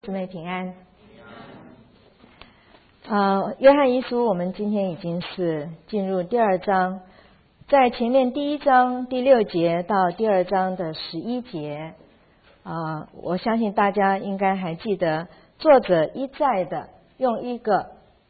姊妹平安。约翰一书我们今天已经是进入第二章，在前面第一章第6节到第二章的11节，我相信大家应该还记得，作者一再的用一个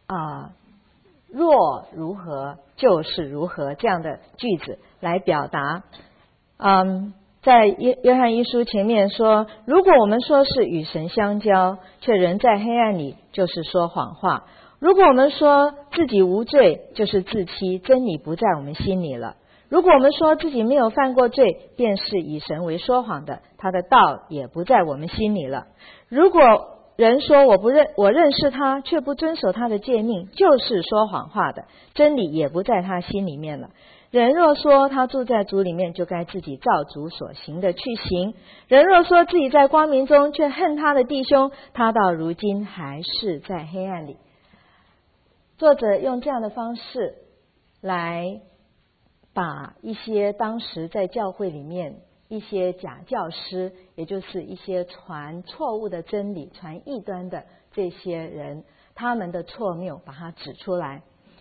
若如何就是如何这样的句子来表达。在约翰一书前面说，如果我们说是与神相交，却仍在黑暗里，就是说谎话；如果我们说自己无罪，就是自欺，真理不在我们心里了；如果我们说自己没有犯过罪，便是以神为说谎的，他的道也不在我们心里了。如果人说我认识他，却不遵守他的诫命，就是说谎话的，真理也不在他心里面了。人若说他住在主里面，就该自己照主所行的去行；人若说自己在光明中，却恨他的弟兄，他到如今还是在黑暗里。作者用这样的方式来把一些当时在教会里面一些假教师，也就是一些传错误的真理、传异端的这些人，他们的错谬把它指出来。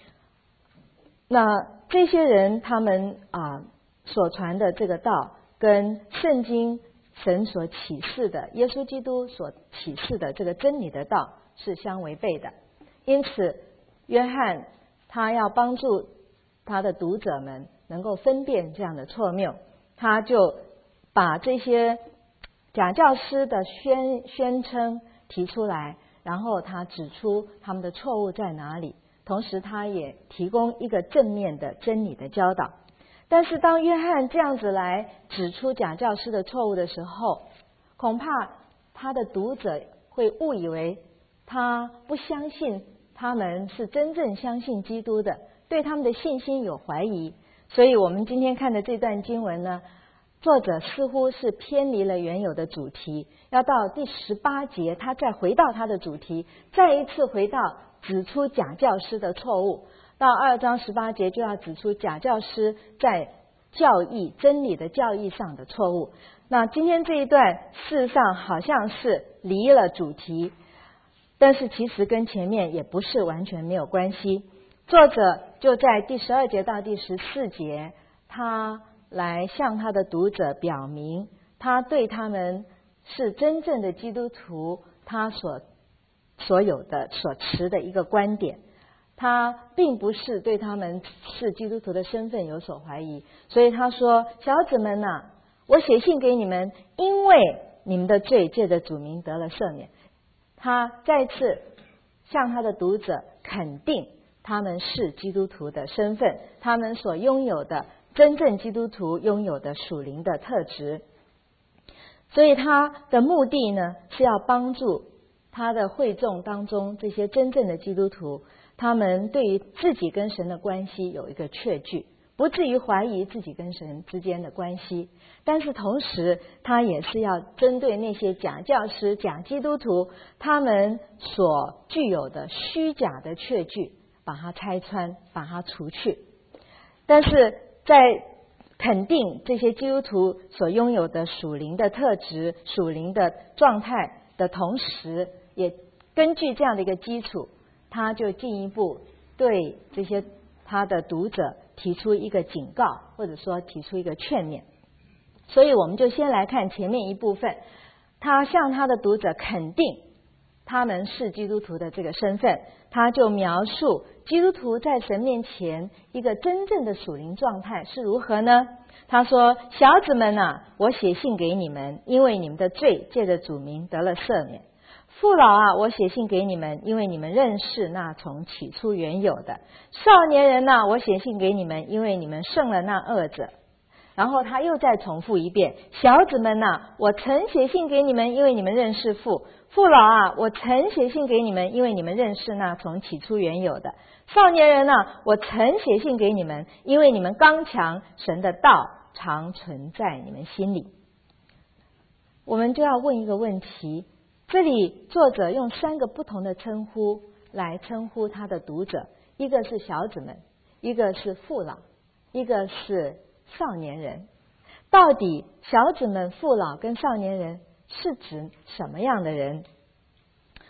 那这些人他们所传的这个道，跟圣经神所启示的耶稣基督所启示的这个真理的道是相违背的。因此约翰他要帮助他的读者们能够分辨这样的错谬，他就把这些假教师的宣称提出来，然后他指出他们的错误在哪里，同时他也提供一个正面的真理的教导。但是当约翰这样子来指出假教师的错误的时候，恐怕他的读者会误以为他不相信他们是真正相信基督的，对他们的信心有怀疑。所以我们今天看的这段经文呢，作者似乎是偏离了原有的主题，要到第18节他再回到他的主题，再一次回到指出假教师的错误，到2章18节就要指出假教师在教义真理的教义上的错误。那今天这一段事实上好像是离了主题，但是其实跟前面也不是完全没有关系。作者就在第12节到第14节，他来向他的读者表明他对他们是真正的基督徒他所有的所持的一个观点，他并不是对他们是基督徒的身份有所怀疑。所以他说，小子们啊，我写信给你们，因为你们的罪借着主名得了赦免。他再次向他的读者肯定他们是基督徒的身份，他们所拥有的真正基督徒拥有的属灵的特质。所以他的目的呢，是要帮助他的会众当中这些真正的基督徒，他们对于自己跟神的关系有一个确据，不至于怀疑自己跟神之间的关系。但是同时他也是要针对那些假教师假基督徒他们所具有的虚假的确据，把它拆穿，把它除去。但是在肯定这些基督徒所拥有的属灵的特质属灵的状态的同时，也根据这样的一个基础，他就进一步对这些他的读者提出一个警告，或者说提出一个劝勉。所以我们就先来看前面一部分，他向他的读者肯定他们是基督徒的这个身份，他就描述基督徒在神面前一个真正的属灵状态是如何呢？他说，小子们啊，我写信给你们，因为你们的罪借着主名得了赦免。父老啊，我写信给你们，因为你们认识那从起初原有的。少年人啊，我写信给你们，因为你们胜了那恶者。然后他又再重复一遍，小子们啊，我曾写信给你们，因为你们认识父。父老啊，我曾写信给你们，因为你们认识那从起初原有的。少年人啊，我曾写信给你们，因为你们刚强，神的道常存在你们心里。我们就要问一个问题，这里作者用3个不同的称呼来称呼他的读者，一个是小子们，一个是父老，一个是少年人。到底小子们、父老跟少年人是指什么样的人？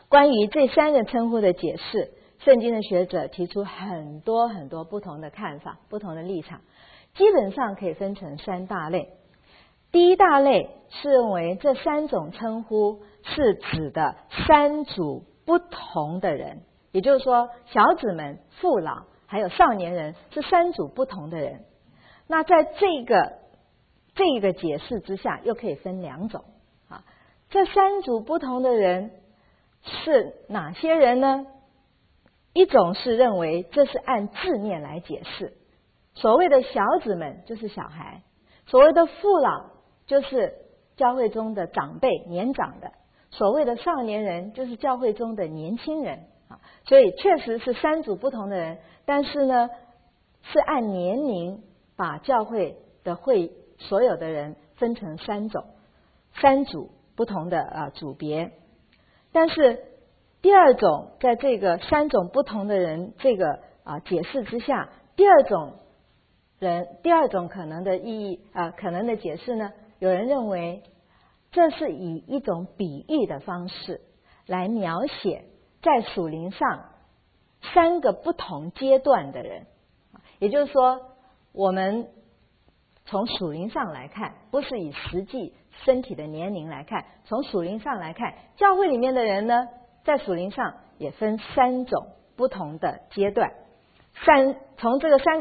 关于这3个称呼的解释，圣经的学者提出很多很多不同的看法，不同的立场，基本上可以分成3大类。第一大类是认为这3种称呼是指的3组不同的人，也就是说小子们、父老还有少年人是3组不同的人。那在这个解释之下，又可以分2种啊。这3组不同的人是哪些人呢？一种是认为这是按字面来解释，所谓的小子们就是小孩，所谓的父老就是教会中的长辈年长的，所谓的少年人就是教会中的年轻人啊。所以确实是3组不同的人，但是呢是按年龄把教会的所有的人分成3组不同的组别。但是第二种，在这个3种不同的人这个解释之下，第二种可能的意义可能的解释呢，有人认为这是以一种比喻的方式来描写在属灵上3个不同阶段的人。也就是说，我们从属灵上来看，不是以实际身体的年龄来看，从属灵上来看，教会里面的人呢，在属灵上也分3种不同的阶段。从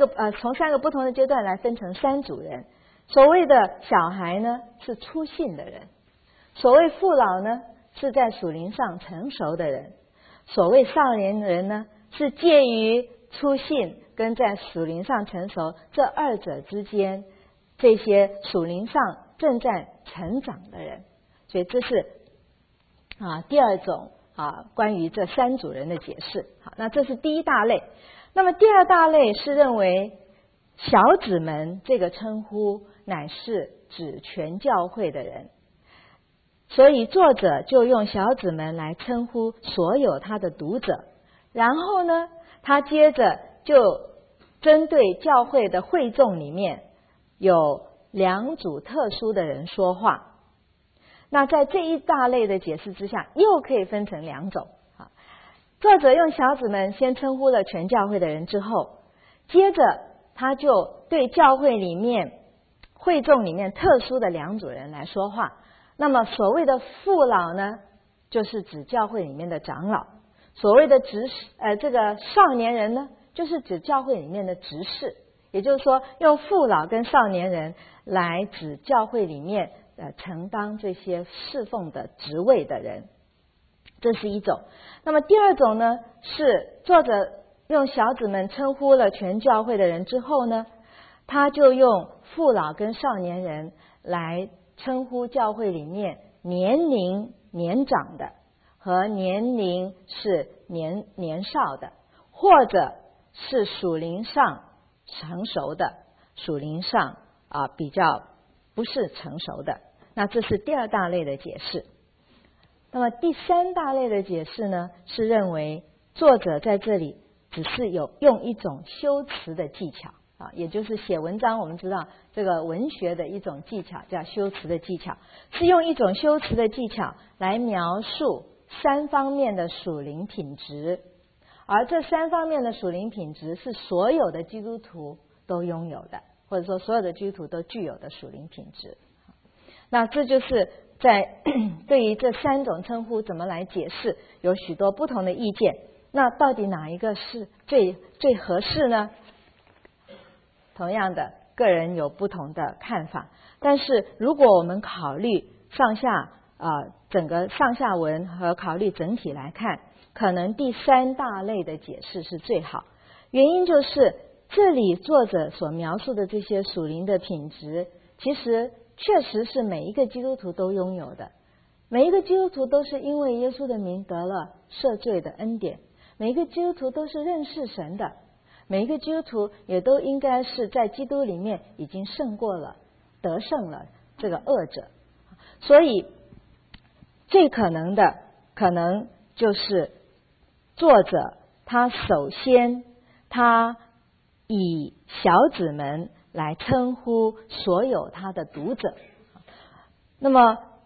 3个不同的阶段来分成3组人。所谓的小孩呢，是初信的人；所谓父老呢，是在属灵上成熟的人；所谓少年人呢，是介于初信跟在属灵上成熟这2者之间，这些属灵上正在成长的人。所以这是第二种关于这3组人的解释。好，那这是第一大类。那么第二大类是认为小子们这个称呼乃是指全教会的人，所以作者就用小子们来称呼所有他的读者。然后呢，他接着就针对教会的会众里面有2组特殊的人说话。那在这一大类的解释之下，又可以分成2种。作者用小子们先称呼了全教会的人之后，接着他就对教会里面会众里面特殊的2组人来说话。那么所谓的父老呢，就是指教会里面的长老；所谓的这个少年人呢，就是指教会里面的执事。也就是说，用父老跟少年人来指教会里面承当这些侍奉的职位的人，这是一种。那么第二种呢，是作者用小子们称呼了全教会的人之后呢，他就用父老跟少年人来称呼教会里面年龄年长的和年龄是年少的，或者是属灵上成熟的，属灵上比较不是成熟的。那这是第二大类的解释。那么第3大类的解释呢，是认为作者在这里只是用一种修辞的技巧也就是写文章，我们知道这个文学的一种技巧叫修辞的技巧，是用一种修辞的技巧来描述3方面的属灵品质，而这3方面的属灵品质是所有的基督徒都拥有的，或者说所有的基督徒都具有的属灵品质。那这就是在对于这3种称呼怎么来解释，有许多不同的意见。那到底哪一个是最合适呢？同样的，个人有不同的看法。但是如果我们考虑整个上下文和考虑整体来看，可能第3大类的解释是最好。原因就是这里作者所描述的这些属灵的品质，其实确实是每一个基督徒都拥有的。每一个基督徒都是因为耶稣的名得了赦罪的恩典，每一个基督徒都是认识神的，每一个基督徒也都应该是在基督里面已经胜过了，得胜了这个恶者。所以最可能就是作者他首先他以小子们来称呼所有他的读者。那么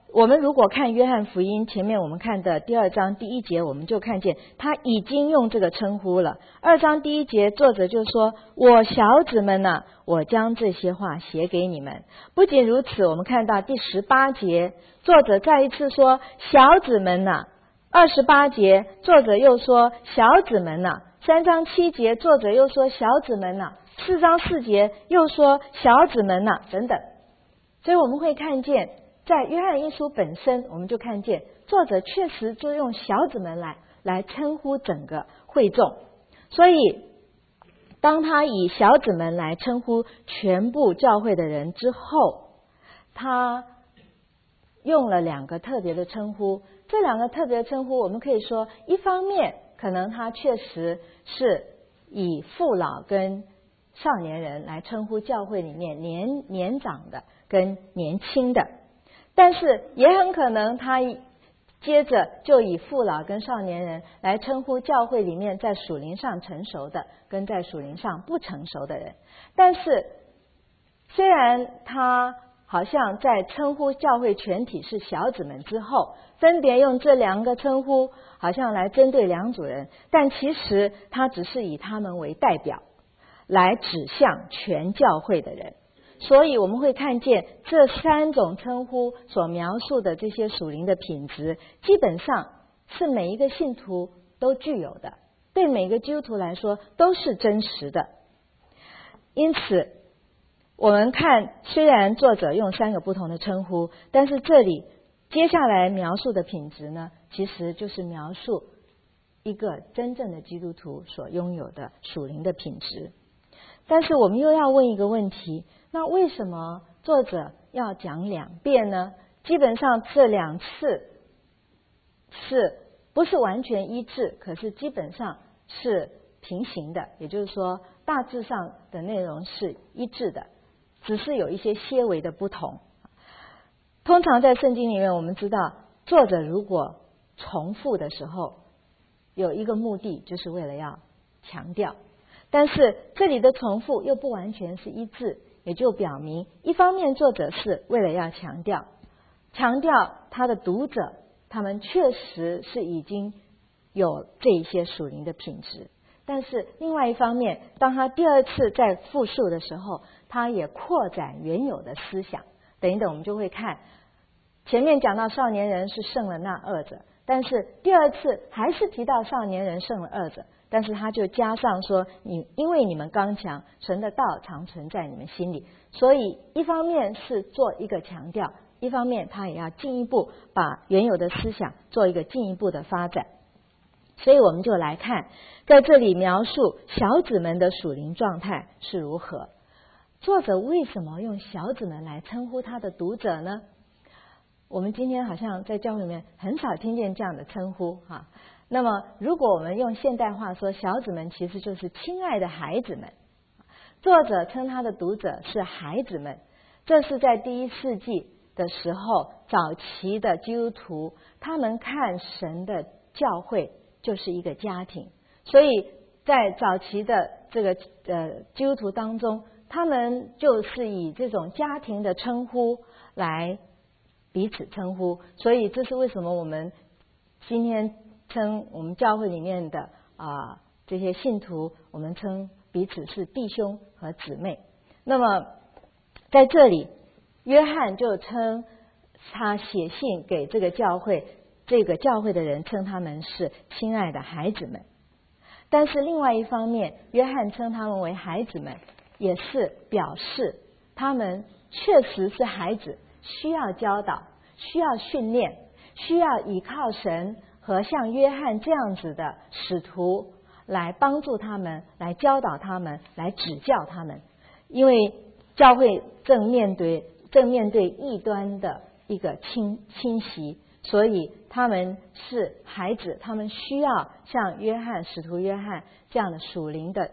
我们如果看约翰福音前面我们看的第2章第1节，我们就看见他已经用这个称呼了。2章第1节作者就说，我小子们啊，我将这些话写给你们。不仅如此，我们看到第18节作者再一次说小子们啊，28节作者又说小子们啊，3章7节作者又说小子们啊，4章4节又说小子们啊等等。所以我们会看见在约翰一书本身，我们就看见作者确实就用小子们来称呼整个会众。所以当他以小子们来称呼全部教会的人之后，他用了2个特别的称呼。这2个特别的称呼，我们可以说一方面可能他确实是以父老跟少年人来称呼教会里面年长的跟年轻的，但是也很可能他接着就以父老跟少年人来称呼教会里面在属灵上成熟的跟在属灵上不成熟的人。但是虽然他好像在称呼教会全体是小子们之后，分别用这2个称呼好像来针对2组人，但其实他只是以他们为代表来指向全教会的人。所以我们会看见这3种称呼所描述的这些属灵的品质，基本上是每一个信徒都具有的，对每个基督徒来说都是真实的。因此我们看，虽然作者用3个不同的称呼，但是这里接下来描述的品质呢，其实就是描述一个真正的基督徒所拥有的属灵的品质。但是我们又要问一个问题，那为什么作者要讲2遍呢？基本上这2次是不是完全一致，可是基本上是平行的，也就是说大致上的内容是一致的，只是有一些些微的不同。通常在圣经里面我们知道，作者如果重复的时候有一个目的，就是为了要强调，但是这里的重复又不完全是一致，也就表明一方面作者是为了要强调他的读者他们确实是已经有这一些属灵的品质，但是另外一方面，当他第2次在复述的时候，他也扩展原有的思想。等一等我们就会看，前面讲到少年人是胜了那2者，但是第2次还是提到少年人胜了2者，但是他就加上说，因为你们刚强，神的道常存在你们心里。所以一方面是做一个强调，一方面他也要进一步把原有的思想做一个进一步的发展。所以我们就来看，在这里描述小子们的属灵状态是如何。作者为什么用小子们来称呼他的读者呢？我们今天好像在教会里面很少听见这样的称呼哈。那么如果我们用现代话说，小子们其实就是亲爱的孩子们。作者称他的读者是孩子们，这是在第1世纪的时候，早期的基督徒他们看神的教会就是一个家庭，所以在早期的这个基督徒当中，他们就是以这种家庭的称呼来彼此称呼。所以这是为什么我们今天称我们教会里面的这些信徒，我们称彼此是弟兄和姊妹。那么在这里约翰就称他写信给这个教会的人，称他们是亲爱的孩子们。但是另外一方面，约翰称他们为孩子们，也是表示他们确实是孩子，需要教导，需要训练，需要依靠神和像约翰这样子的使徒来帮助他们，来教导他们，来指教他们。因为教会正面对异端的一个侵袭，所以他们是孩子，他们需要像使徒约翰这样的属灵的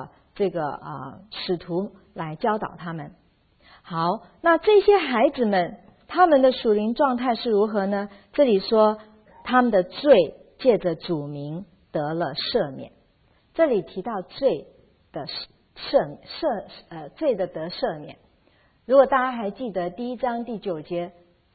使徒来教导他们。好，那这些孩子们他们的属灵状态是如何呢？这里说他们的罪借着主名得了赦免。这里提到罪的罪的得赦免。如果大家还记得第1章第9节，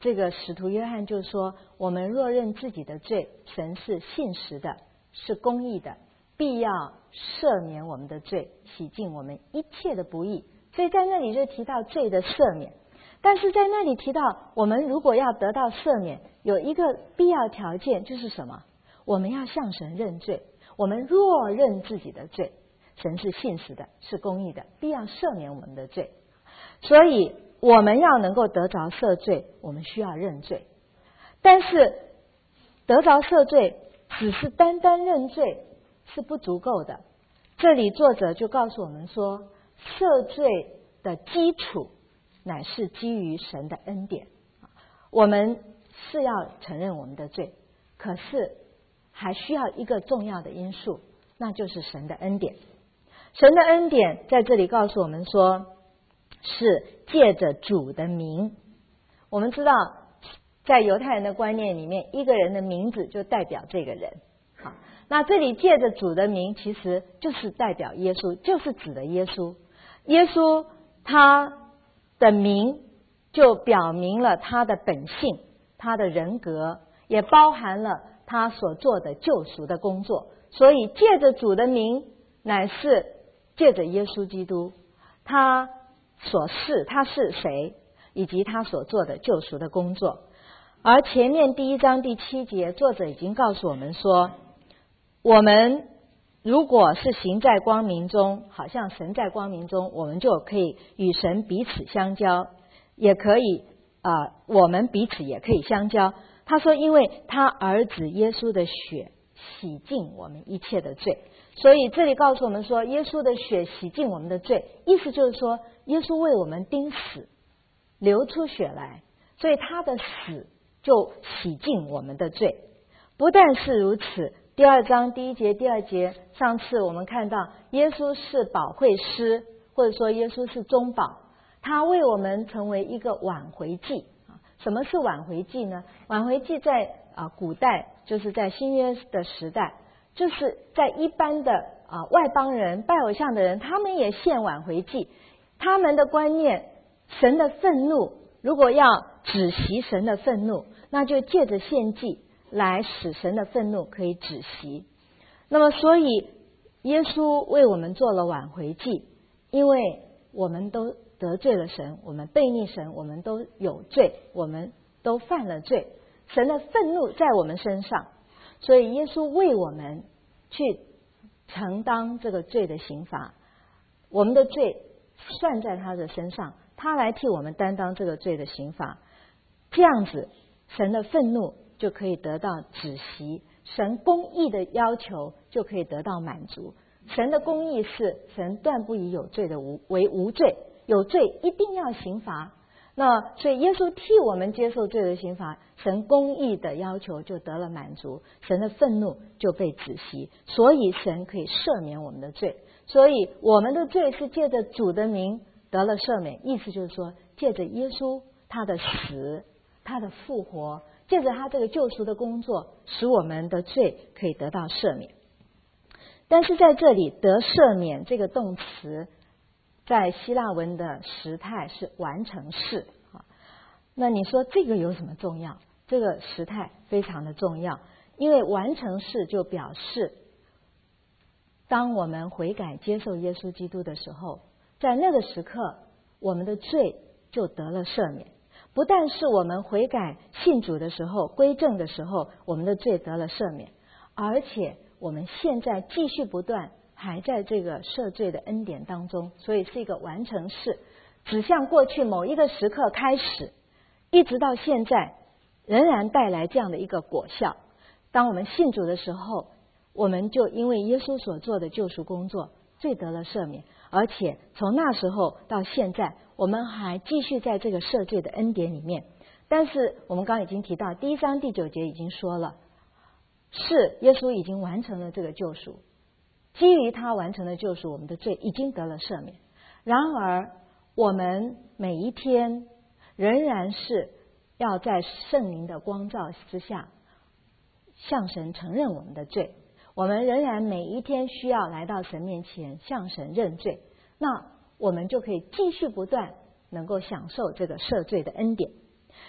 这个使徒约翰就说，我们若认自己的罪，神是信实的，是公义的，必要赦免我们的罪，洗净我们一切的不义。所以在那里就提到罪的赦免，但是在那里提到我们如果要得到赦免，有一个必要条件，就是什么？我们要向神认罪。我们若认自己的罪，神是信实的，是公义的，必要赦免我们的罪。所以我们要能够得着赦罪，我们需要认罪。但是得着赦罪只是单单认罪是不足够的。这里作者就告诉我们说，赦罪的基础乃是基于神的恩典。我们是要承认我们的罪，可是还需要一个重要的因素，那就是神的恩典。神的恩典在这里告诉我们说，是借着主的名。我们知道在犹太人的观念里面，一个人的名字就代表这个人。好，那这里借着主的名其实就是代表耶稣，就是指的耶稣。耶稣他的名就表明了他的本性，他的人格，也包含了他所做的救赎的工作。所以借着主的名，乃是借着耶稣基督他是谁，以及他所做的救赎的工作。而前面第1章第7节，作者已经告诉我们说，我们如果是行在光明中，好像神在光明中，我们就可以与神彼此相交，也可以我们彼此也可以相交。他说因为他儿子耶稣的血洗净我们一切的罪。所以这里告诉我们说，耶稣的血洗净我们的罪，意思就是说耶稣为我们钉死，流出血来，所以他的死就洗净我们的罪。不但是如此，第2章第1节第2节，上次我们看到耶稣是保惠师，或者说耶稣是中保，他为我们成为一个挽回祭。什么是挽回祭呢？挽回祭在古代，就是在新约的时代，就是在一般的外邦人拜偶像的人，他们也献挽回祭。他们的观念，神的愤怒如果要止息神的愤怒，那就借着献祭来使神的愤怒可以止息。那么所以耶稣为我们做了挽回祭，因为我们都得罪了神，我们悖逆神，我们都有罪，我们都犯了罪，神的愤怒在我们身上，所以耶稣为我们去承担这个罪的刑罚，我们的罪算在他的身上，他来替我们担当这个罪的刑罚，这样子神的愤怒就可以得到止息，神公义的要求就可以得到满足。神的公义是神断不以有罪的为无罪，有罪一定要刑罚。那所以耶稣替我们接受罪的刑罚，神公义的要求就得了满足，神的愤怒就被止息，所以神可以赦免我们的罪。所以我们的罪是借着主的名得了赦免，意思就是说借着耶稣他的死，他的复活，借着他这个救赎的工作，使我们的罪可以得到赦免。但是在这里得赦免这个动词在希腊文的时态是完成式。那你说这个有什么重要？这个时态非常的重要，因为完成式就表示当我们悔改接受耶稣基督的时候，在那个时刻我们的罪就得了赦免。不但是我们悔改信主的时候，归正的时候，我们的罪得了赦免，而且我们现在继续不断还在这个赦罪的恩典当中，所以是一个完成式，指向过去某一个时刻开始，一直到现在仍然带来这样的一个果效。当我们信主的时候，我们就因为耶稣所做的救赎工作，罪得了赦免，而且从那时候到现在，我们还继续在这个赦罪的恩典里面。但是我们刚刚已经提到第1章第9节已经说了，是耶稣已经完成了这个救赎，基于他完成的救赎，我们的罪已经得了赦免。然而我们每一天仍然是要在圣灵的光照之下向神承认我们的罪，我们仍然每一天需要来到神面前向神认罪，那我们就可以继续不断能够享受这个赦罪的恩典。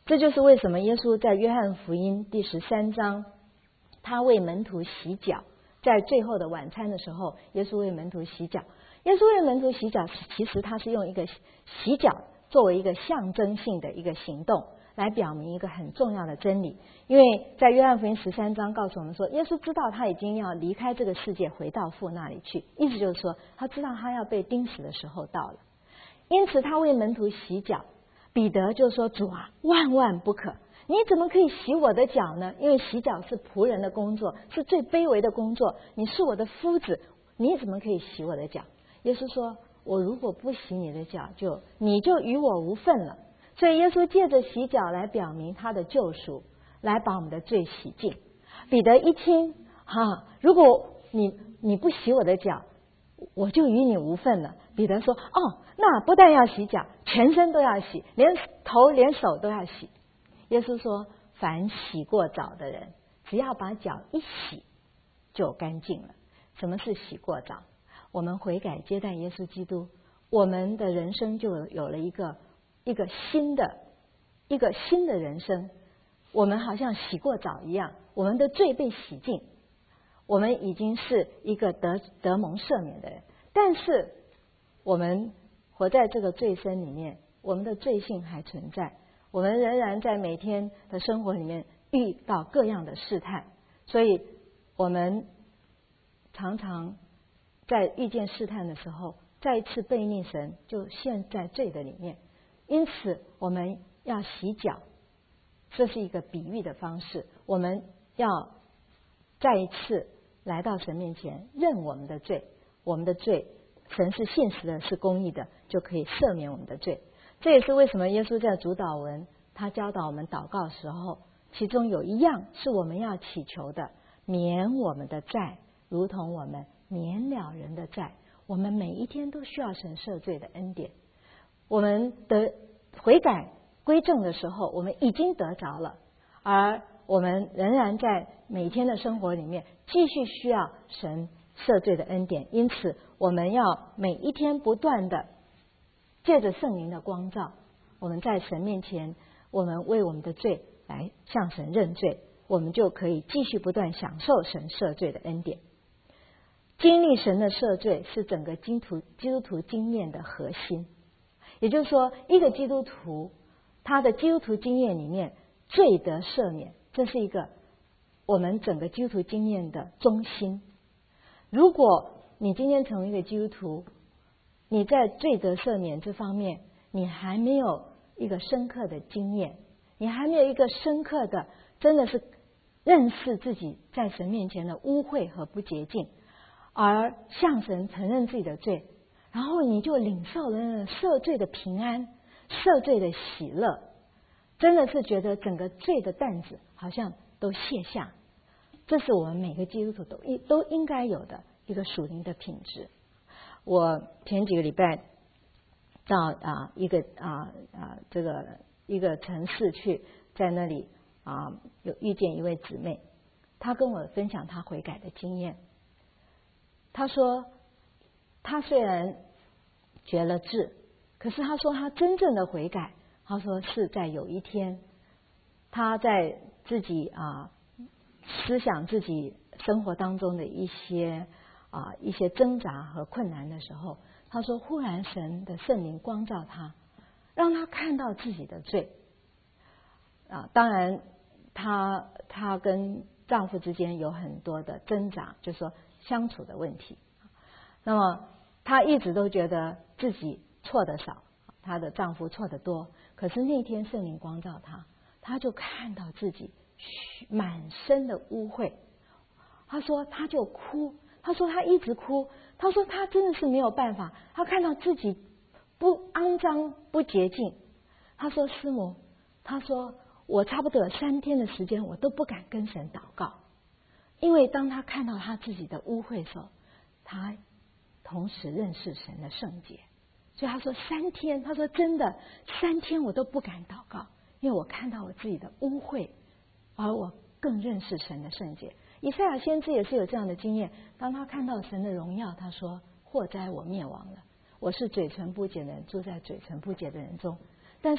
这就是为什么耶稣在约翰福音第13章，他为门徒洗脚。在最后的晚餐的时候，耶稣为门徒洗脚。耶稣为门徒洗脚，其实他是用一个洗脚作为一个象征性的一个行动，来表明一个很重要的真理。因为在约翰福音13章告诉我们说，耶稣知道他已经要离开这个世界，回到父那里去，意思就是说，他知道他要被钉死的时候到了。因此他为门徒洗脚。彼得就说：主啊，万万不可！你怎么可以洗我的脚呢？因为洗脚是仆人的工作，是最卑微的工作。你是我的夫子，你怎么可以洗我的脚？耶稣说：我如果不洗你的脚，你就与我无份了。所以耶稣借着洗脚来表明他的救赎，来把我们的罪洗净。彼得一听，如果你不洗我的脚，我就与你无份了。彼得说：那不但要洗脚，全身都要洗，连头连手都要洗。耶稣说：凡洗过澡的人，只要把脚一洗就干净了。什么是洗过澡？我们悔改接待耶稣基督，我们的人生就有了一个新的人生。我们好像洗过澡一样，我们的罪被洗净，我们已经是一个得蒙赦免的人。但是我们活在这个罪身里面，我们的罪性还存在，我们仍然在每天的生活里面遇到各样的试探，所以我们常常在遇见试探的时候，再一次背逆神，就陷在罪的里面。因此我们要洗脚，这是一个比喻的方式。我们要再一次来到神面前认我们的罪，我们的罪神是信实的，是公义的，就可以赦免我们的罪。这也是为什么耶稣在主祷文他教导我们祷告的时候，其中有一样是我们要祈求的：免我们的债，如同我们免了人的债。我们每一天都需要神赦罪的恩典。我们的悔改归正的时候，我们已经得着了，而我们仍然在每天的生活里面继续需要神赦罪的恩典。因此我们要每一天不断的借着圣灵的光照，我们在神面前，我们为我们的罪来向神认罪，我们就可以继续不断享受神赦罪的恩典。经历神的赦罪是整个基督徒经验的核心。也就是说，一个基督徒他的基督徒经验里面，罪得赦免，这是一个我们整个基督徒经验的中心。如果你今天成为一个基督徒，你在罪得赦免这方面你还没有一个深刻的经验，你还没有一个深刻的真的是认识自己在神面前的污秽和不洁净，而向神承认自己的罪，然后你就领受了那赦罪的平安，赦罪的喜乐，真的是觉得整个罪的担子好像都卸下。这是我们每个基督徒都应该有的一个属灵的品质。我前几个礼拜到一个城市去，在那里有遇见一位姊妹，她跟我分享她悔改的经验。她说她虽然决了志，可是她说她真正的悔改，她说是在有一天她在自己思想自己生活当中的一些挣扎和困难的时候，她说忽然神的圣灵光照她，让她看到自己的罪。当然她跟丈夫之间有很多的挣扎，就是说相处的问题。那么她一直都觉得自己错得少，她的丈夫错得多。可是那天圣灵光照她，她就看到自己满身的污秽。她说她就哭，她说她一直哭，她说她真的是没有办法，她看到自己不肮脏不洁净。她说师母，她说我差不多有3天的时间我都不敢跟神祷告，因为当她看到她自己的污秽的时候，她同时认识神的圣洁。所以她说3天，她说真的3天我都不敢祷告，因为我看到我自己的污秽，而我更认识神的圣洁。以赛亚先知也是有这样的经验，当他看到神的荣耀，他说祸哉我灭亡了，我是嘴唇不洁的人，住在嘴唇不洁的人中。但是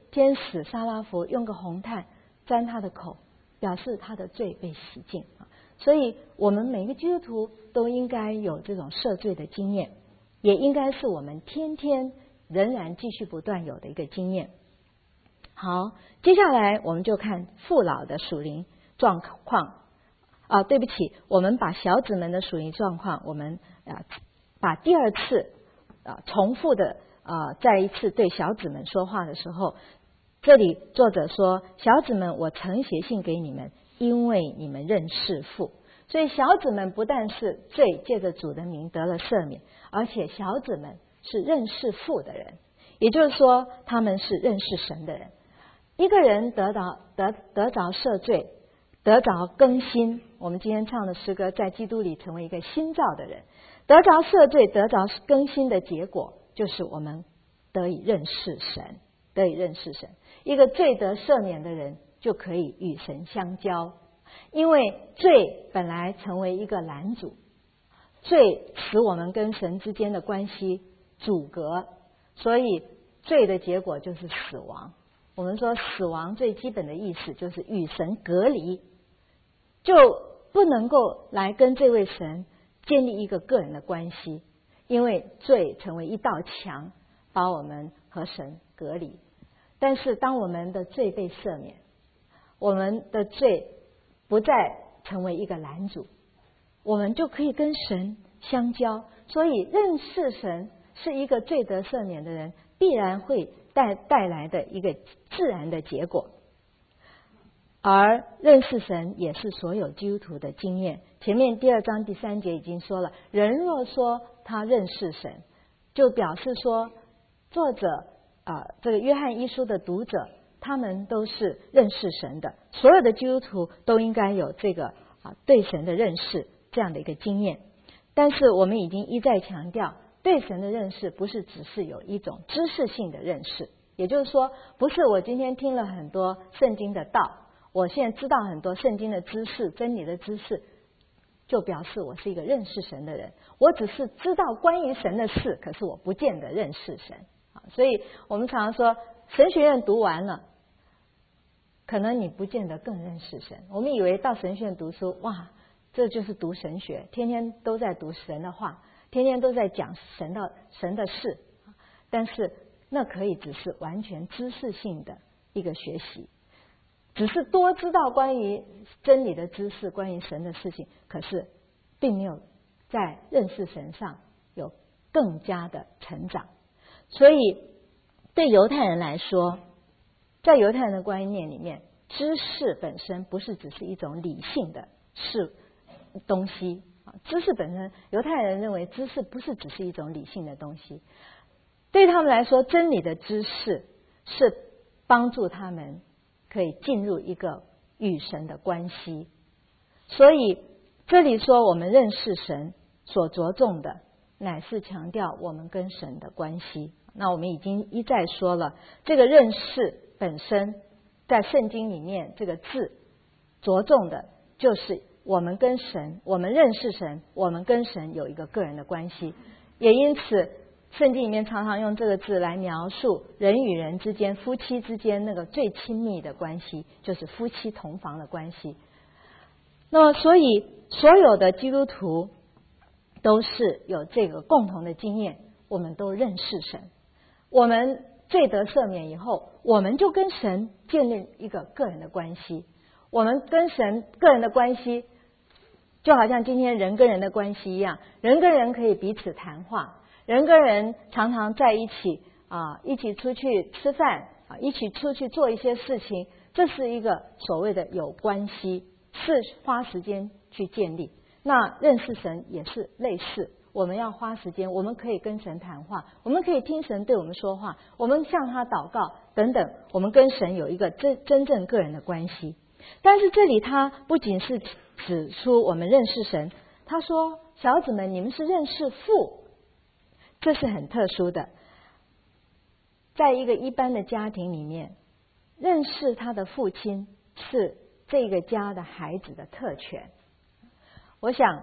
天使撒拉弗用个红炭沾他的口，表示他的罪被洗净。所以我们每个基督徒都应该有这种赦罪的经验，也应该是我们天天仍然继续不断有的一个经验。好，接下来我们就看父老的属灵状况。对不起，我们把小子们的属灵状况，我们把第二次重复的再一次对小子们说话的时候，这里作者说：小子们，我曾写信给你们，因为你们认识父。所以小子们不但是罪借着主的名得了赦免，而且小子们是认识父的人，也就是说他们是认识神的人。一个人得着赦罪，得着更新，我们今天唱的诗歌，在基督里成为一个新造的人，得着赦罪，得着更新的结果，就是我们得以认识神，得以认识神。一个罪得赦免的人，就可以与神相交，因为罪本来成为一个拦阻，罪使我们跟神之间的关系阻隔，所以罪的结果就是死亡。我们说死亡最基本的意思就是与神隔离，就不能够来跟这位神建立一个个人的关系，因为罪成为一道墙，把我们和神隔离。但是当我们的罪被赦免，我们的罪不再成为一个拦阻，我们就可以跟神相交。所以认识神是一个罪得赦免的人必然会带来的一个自然的结果。而认识神也是所有基督徒的经验。前面第2章第3节已经说了，人若说他认识神，就表示说作者这个约翰一书的读者，他们都是认识神的。所有的基督徒都应该有这个对神的认识这样的一个经验。但是我们已经一再强调，对神的认识不是只是有一种知识性的认识，也就是说，不是我今天听了很多圣经的道，我现在知道很多圣经的知识、真理的知识，就表示我是一个认识神的人。我只是知道关于神的事，可是我不见得认识神。所以我们常常说，神学院读完了，可能你不见得更认识神。我们以为到神学院读书，哇，这就是读神学，天天都在读神的话，天天都在讲神的事，但是那可以只是完全知识性的一个学习，只是多知道关于真理的知识，关于神的事情，可是并没有在认识神上有更加的成长。所以对犹太人来说，在犹太人的观念里面，知识本身不是只是一种理性的东西。知识本身，犹太人认为知识不是只是一种理性的东西，对他们来说，真理的知识是帮助他们可以进入一个与神的关系。所以这里说我们认识神所着重的，乃是强调我们跟神的关系。那我们已经一再说了，这个认识本身在圣经里面这个字着重的就是我们跟神，我们认识神，我们跟神有一个个人的关系。也因此圣经里面常常用这个字来描述人与人之间、夫妻之间那个最亲密的关系，就是夫妻同房的关系。那么所以所有的基督徒都是有这个共同的经验，我们都认识神，我们罪得赦免以后，我们就跟神建立一个个人的关系。我们跟神个人的关系就好像今天人跟人的关系一样，人跟人可以彼此谈话，人跟人常常在一起一起出去吃饭一起出去做一些事情，这是一个所谓的有关系，是花时间去建立。那认识神也是类似，我们要花时间，我们可以跟神谈话，我们可以听神对我们说话，我们向他祷告等等，我们跟神有一个真正个人的关系。但是这里他不仅是指出我们认识神，他说小子们，你们是认识父，这是很特殊的。在一个一般的家庭里面，认识他的父亲是这个家的孩子的特权。我想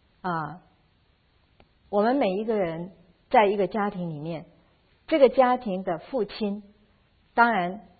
我们每一个人在一个家庭里面，这个家庭的父亲当然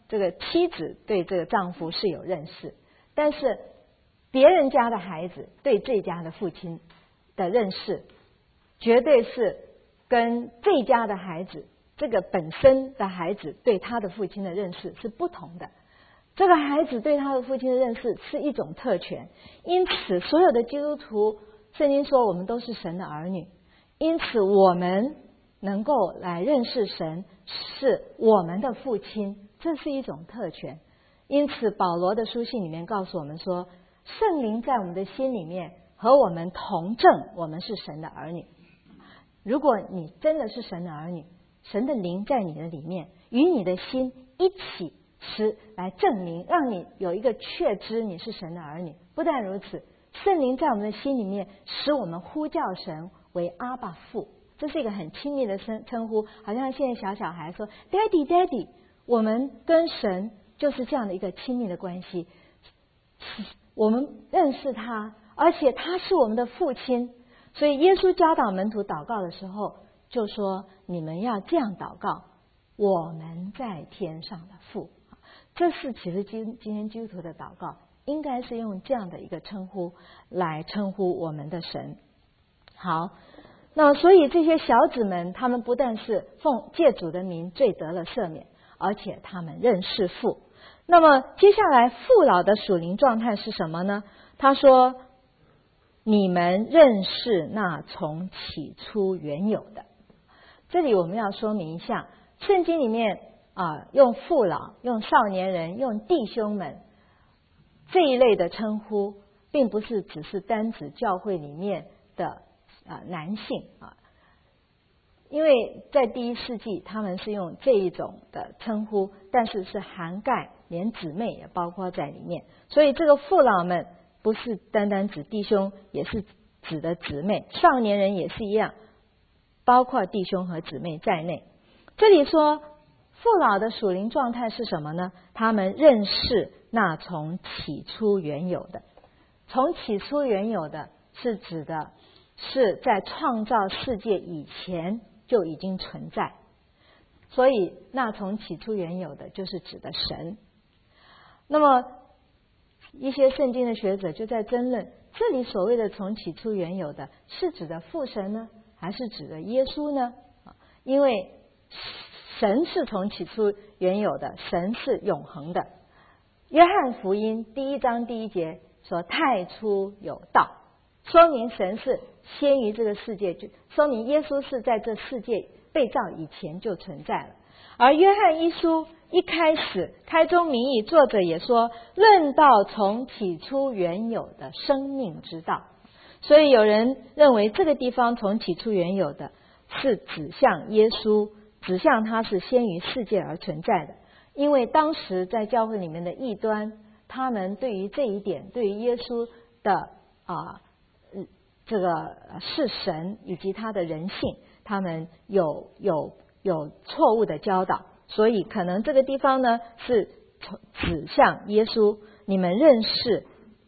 这个妻子对这个丈夫是有认识，但是别人家的孩子对这家的父亲的认识，绝对是跟这家的孩子，这个本身的孩子对他的父亲的认识是不同的。这个孩子对他的父亲的认识是一种特权，因此所有的基督徒，圣经说我们都是神的儿女，因此我们能够来认识神是我们的父亲，这是一种特权。因此保罗的书信里面告诉我们说，圣灵在我们的心里面和我们同证我们是神的儿女。如果你真的是神的儿女，神的灵在你的里面，与你的心一起来证明，让你有一个确知你是神的儿女。不但如此，圣灵在我们的心里面使我们呼叫神为阿爸父，这是一个很亲密的称呼，好像现在小孩说 Daddy Daddy， 我们跟神就是这样的一个亲密的关系。我们认识他，而且他是我们的父亲，所以耶稣教导门徒祷告的时候就说，你们要这样祷告，我们在天上的父。这是其实今天基督徒的祷告应该是用这样的一个称呼来称呼我们的神。好，那所以这些小子们，他们不但是借主的名罪得了赦免，而且他们认识父。那么接下来父老的属灵状态是什么呢？他说，你们认识那从起初原有的。这里我们要说明一下，圣经里面用父老、用少年人、用弟兄们这一类的称呼，并不是只是单指教会里面的男性因为在第一世纪他们是用这一种的称呼，但是是涵盖连姊妹也包括在里面，所以这个父老们不是单单指弟兄，也是指的姊妹，少年人也是一样，包括弟兄和姊妹在内。这里说父老的属灵状态是什么呢？他们认识那从起初原有的。从起初原有的是指的是在创造世界以前就已经存在，所以那从起初原有的就是指的神。那么一些圣经的学者就在争论，这里所谓的从起初原有的是指的父神呢，还是指的耶稣呢？因为神是从起初原有的，神是永恒的。约翰福音1章1节说太初有道，说明神是先于这个世界，就说明耶稣是在这世界被造以前就存在了。而约翰一书一开始开宗明义，作者也说论到从起初原有的生命之道，所以有人认为这个地方从起初原有的是指向耶稣，指向他是先于世界而存在的。因为当时在教会里面的异端，他们对于这一点，对于耶稣的这个是神以及他的人性，他们有错误的教导，所以可能这个地方呢是指向耶稣，你们认识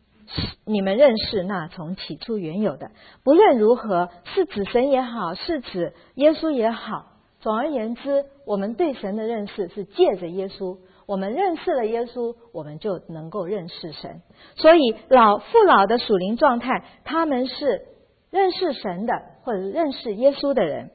那从起初原有的。不论如何，是指神也好，是指耶稣也好，总而言之，我们对神的认识是借着耶稣，我们认识了耶稣，我们就能够认识神。所以父老的属灵状态，他们是认识神的，或者认识耶稣的人。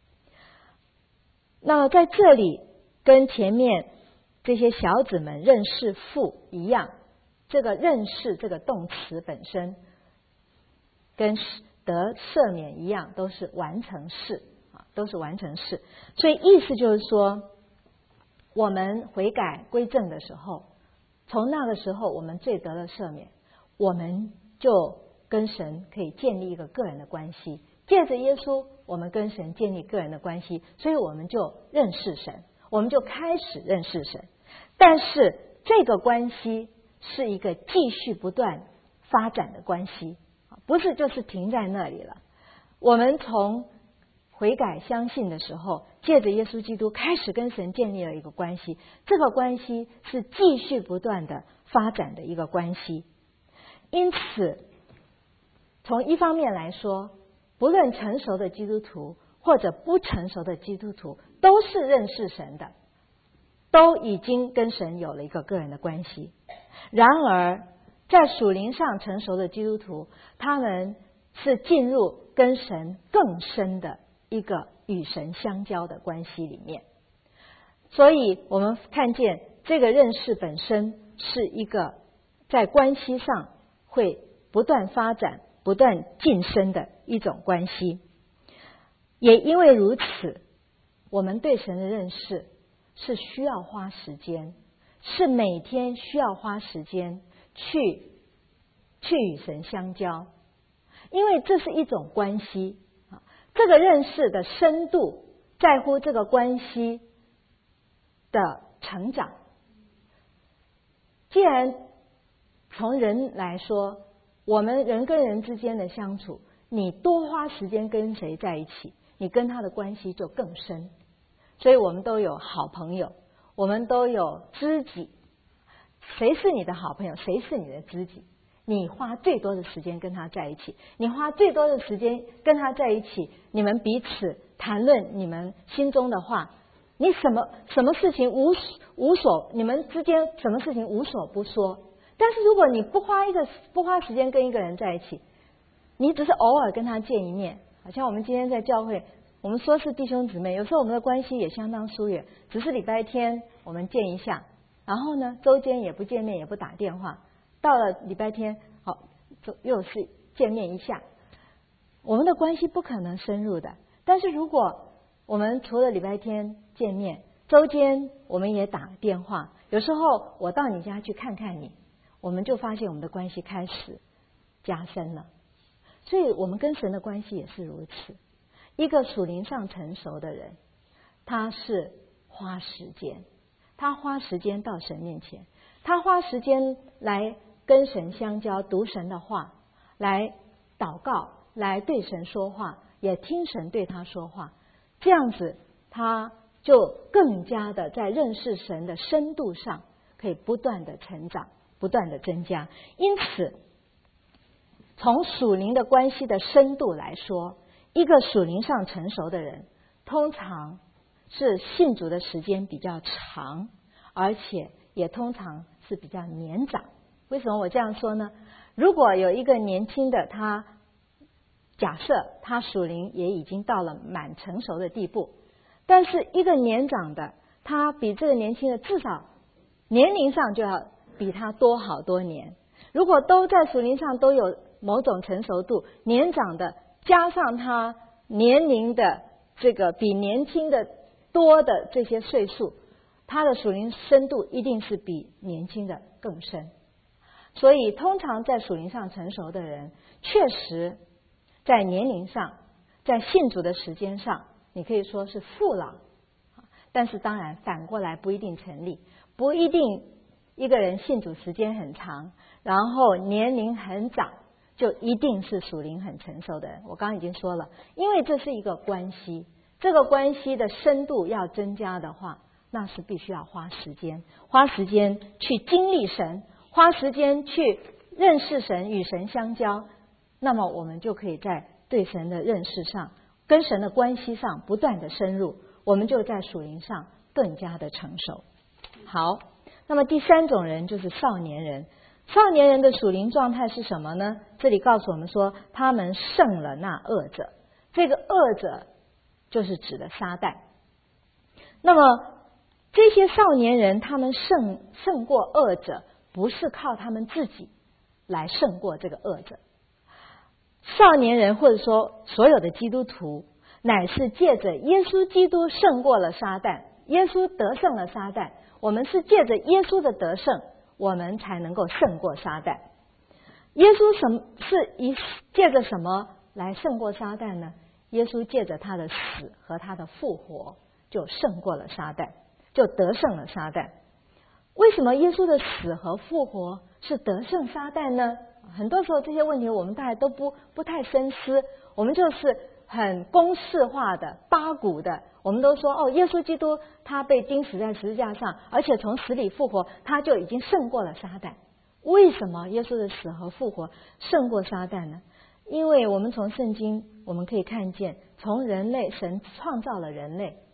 那在这里跟前面这些小子们认识父一样，这个认识这个动词本身跟得赦免一样，都是完成式都是完成式。所以意思就是说，我们悔改归正的时候，从那个时候我们罪得了赦免，我们就跟神可以建立一个个人的关系，借着耶稣我们跟神建立个人的关系，所以我们就认识神，我们就开始认识神。但是这个关系是一个继续不断发展的关系，不是就是停在那里了。我们从悔改相信的时候，借着耶稣基督开始跟神建立了一个关系，这个关系是继续不断的发展的一个关系。因此从一方面来说，不论成熟的基督徒或者不成熟的基督徒都是认识神的， 都已经跟神有了一个个人的关系。然而在属灵上成熟的基督徒，他们是进入跟神更深的一个与神相交的关系里面。所以我们看见这个认识本身是一个在关系上会不断发展、不断晋升的一种关系。也因为如此，我们对神的认识是需要花时间，是每天需要花时间去与神相交，因为这是一种关系。这个认识的深度在乎这个关系的成长。既然从人来说，我们人跟人之间的相处，你多花时间跟谁在一起，你跟他的关系就更深。所以我们都有好朋友，我们都有知己。谁是你的好朋友，谁是你的知己，你花最多的时间跟他在一起，你花最多的时间跟他在一起，你们彼此谈论你们心中的话，你什么事情你们之间什么事情无所不说。但是如果你不花时间跟一个人在一起，你只是偶尔跟他见一面，好像我们今天在教会，我们说是弟兄姊妹，有时候我们的关系也相当疏远，只是礼拜天我们见一下，然后呢周间也不见面也不打电话，到了礼拜天好又是见面一下，我们的关系不可能深入的。但是如果我们除了礼拜天见面，周间我们也打电话，有时候我到你家去看看你，我们就发现我们的关系开始加深了。所以我们跟神的关系也是如此。一个属灵上成熟的人，他是花时间，他花时间到神面前，他花时间来跟神相交，读神的话，来祷告，来对神说话，也听神对他说话。这样子他就更加的在认识神的深度上可以不断的成长，不断的增加。因此从属灵的关系的深度来说，一个属灵上成熟的人通常是信主的时间比较长，而且也通常是比较年长。为什么我这样说呢？如果有一个年轻的，他假设他属灵也已经到了蛮成熟的地步，但是一个年长的，他比这个年轻的至少年龄上就要比他多好多年。如果都在属灵上都有某种成熟度，年长的加上他年龄的这个比年轻的多的这些岁数，他的属灵深度一定是比年轻的更深。所以通常在属灵上成熟的人，确实在年龄上，在信主的时间上，你可以说是父老。但是当然反过来不一定成立，不一定一个人信主时间很长，然后年龄很长，就一定是属灵很成熟的人。我刚刚已经说了，因为这是一个关系，这个关系的深度要增加的话，那是必须要花时间去经历神，花时间去认识神，与神相交，那么我们就可以在对神的认识上，跟神的关系上不断的深入，我们就在属灵上更加的成熟。好，那么第三种人就是少年人。少年人的属灵状态是什么呢？这里告诉我们说，他们胜了那恶者。这个恶者就是指的撒旦。那么这些少年人，他们胜过恶者，不是靠他们自己来胜过这个恶者。少年人或者说所有的基督徒，乃是借着耶稣基督胜过了撒旦，耶稣得胜了撒旦，我们是借着耶稣的得胜，我们才能够胜过撒旦。耶稣借着什么来胜过撒旦呢？耶稣借着他的死和他的复活，就胜过了撒旦，就得胜了撒旦。为什么耶稣的死和复活是得胜撒旦呢？很多时候这些问题我们大家都不太深思，我们就是很公式化的八股的，我们都说耶稣基督他被钉死在十字架上，而且从死里复活，他就已经胜过了撒旦。为什么耶稣的死和复活胜过撒旦呢？因为我们从圣经我们可以看见，从人类，神创造了人类，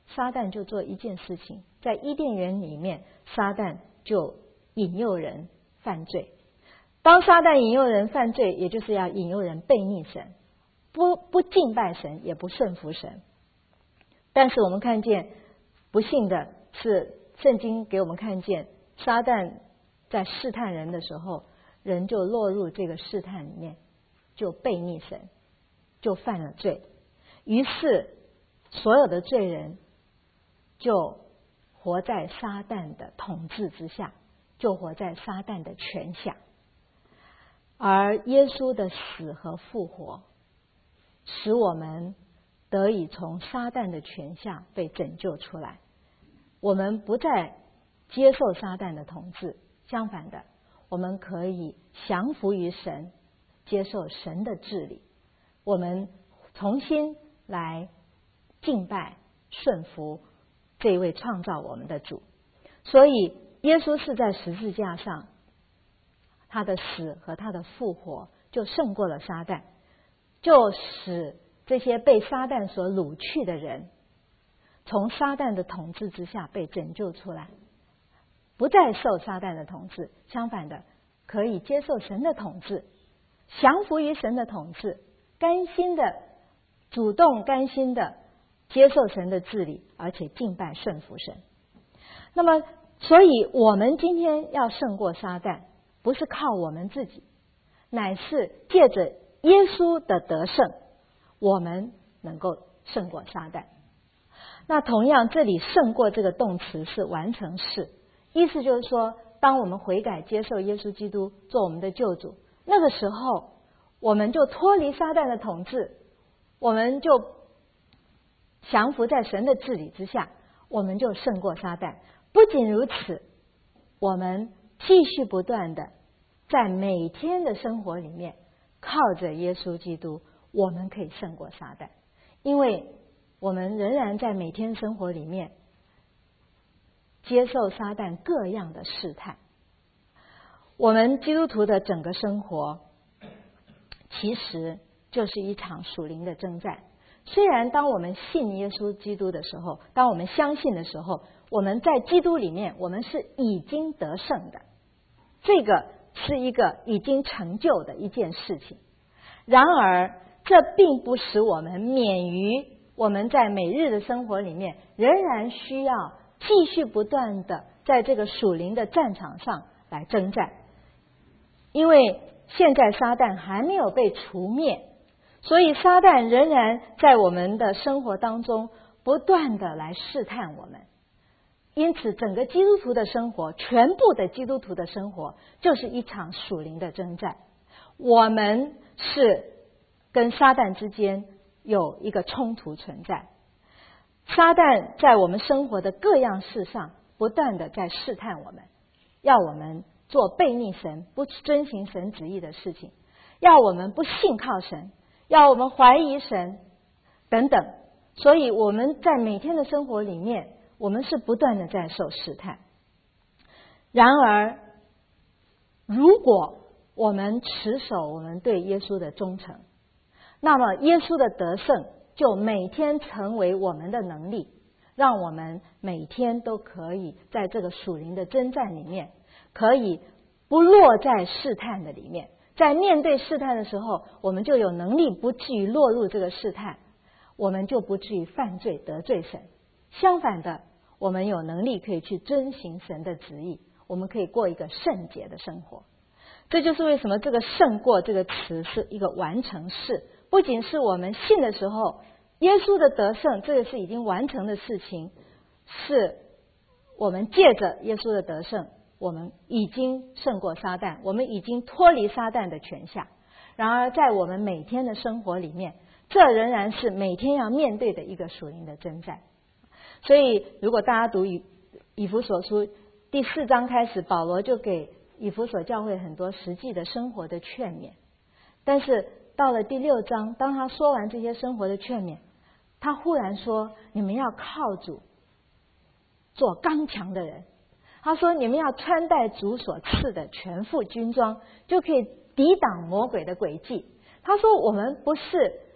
撒旦就做一件事情，在伊甸园里面，撒旦就引诱人犯罪。当撒旦引诱人犯罪，也就是要引诱人悖逆神，不敬拜神，也不顺服神。但是我们看见，不幸的是，圣经给我们看见，撒旦在试探人的时候，人就落入这个试探里面，就悖逆神，就犯了罪。于是所有的罪人就活在撒旦的统治之下，就活在撒旦的权下。而耶稣的死和复活，使我们得以从撒旦的权下被拯救出来。我们不再接受撒旦的统治，相反的，我们可以降服于神，接受神的治理。我们重新来敬拜顺服这一位创造我们的主。所以耶稣是在十字架上，他的死和他的复活就胜过了撒旦，就使这些被撒旦所掳去的人从撒旦的统治之下被拯救出来，不再受撒旦的统治，相反的可以接受神的统治，降服于神的统治，甘心的主动甘心的接受神的治理，而且敬拜顺服神。那么所以我们今天要胜过撒旦，不是靠我们自己，乃是借着耶稣的得胜，我们能够胜过撒旦。那同样，这里胜过这个动词是完成式，意思就是说，当我们悔改接受耶稣基督做我们的救主，那个时候我们就脱离撒旦的统治，我们就降服在神的治理之下，我们就胜过撒旦。不仅如此，我们继续不断的在每天的生活里面靠着耶稣基督，我们可以胜过撒旦。因为我们仍然在每天生活里面接受撒旦各样的试探。我们基督徒的整个生活其实就是一场属灵的征战。虽然当我们信耶稣基督的时候，当我们相信的时候，我们在基督里面我们是已经得胜的，这个是一个已经成就的一件事情。然而这并不使我们免于我们在每日的生活里面仍然需要继续不断的在这个属灵的战场上来征战。因为现在撒旦还没有被除灭，所以撒旦仍然在我们的生活当中不断的来试探我们。因此整个基督徒的生活，全部的基督徒的生活就是一场属灵的征战。我们是跟撒旦之间有一个冲突存在，撒旦在我们生活的各样事上不断的在试探我们，要我们做悖逆神、不遵行神旨意的事情，要我们不信靠神，要我们怀疑神等等。所以我们在每天的生活里面，我们是不断的在受试探。然而如果我们持守我们对耶稣的忠诚，那么耶稣的得胜就每天成为我们的能力，让我们每天都可以在这个属灵的征战里面，可以不落在试探的里面。在面对试探的时候，我们就有能力不至于落入这个试探，我们就不至于犯罪得罪神。相反的，我们有能力可以去遵行神的旨意，我们可以过一个圣洁的生活。这就是为什么这个胜过这个词是一个完成式，不仅是我们信的时候耶稣的得胜，这个是已经完成的事情，是我们借着耶稣的得胜，我们已经胜过撒旦，我们已经脱离撒旦的权下。然而在我们每天的生活里面，这仍然是每天要面对的一个属灵的征战。所以如果大家读以弗所书第4章开始，保罗就给以弗所教会很多实际的生活的劝勉。但是到了第6章，当他说完这些生活的劝勉，他忽然说，你们要靠主做刚强的人。他说你们要穿戴主所赐的全副军装，就可以抵挡魔鬼的诡计。他说我们不是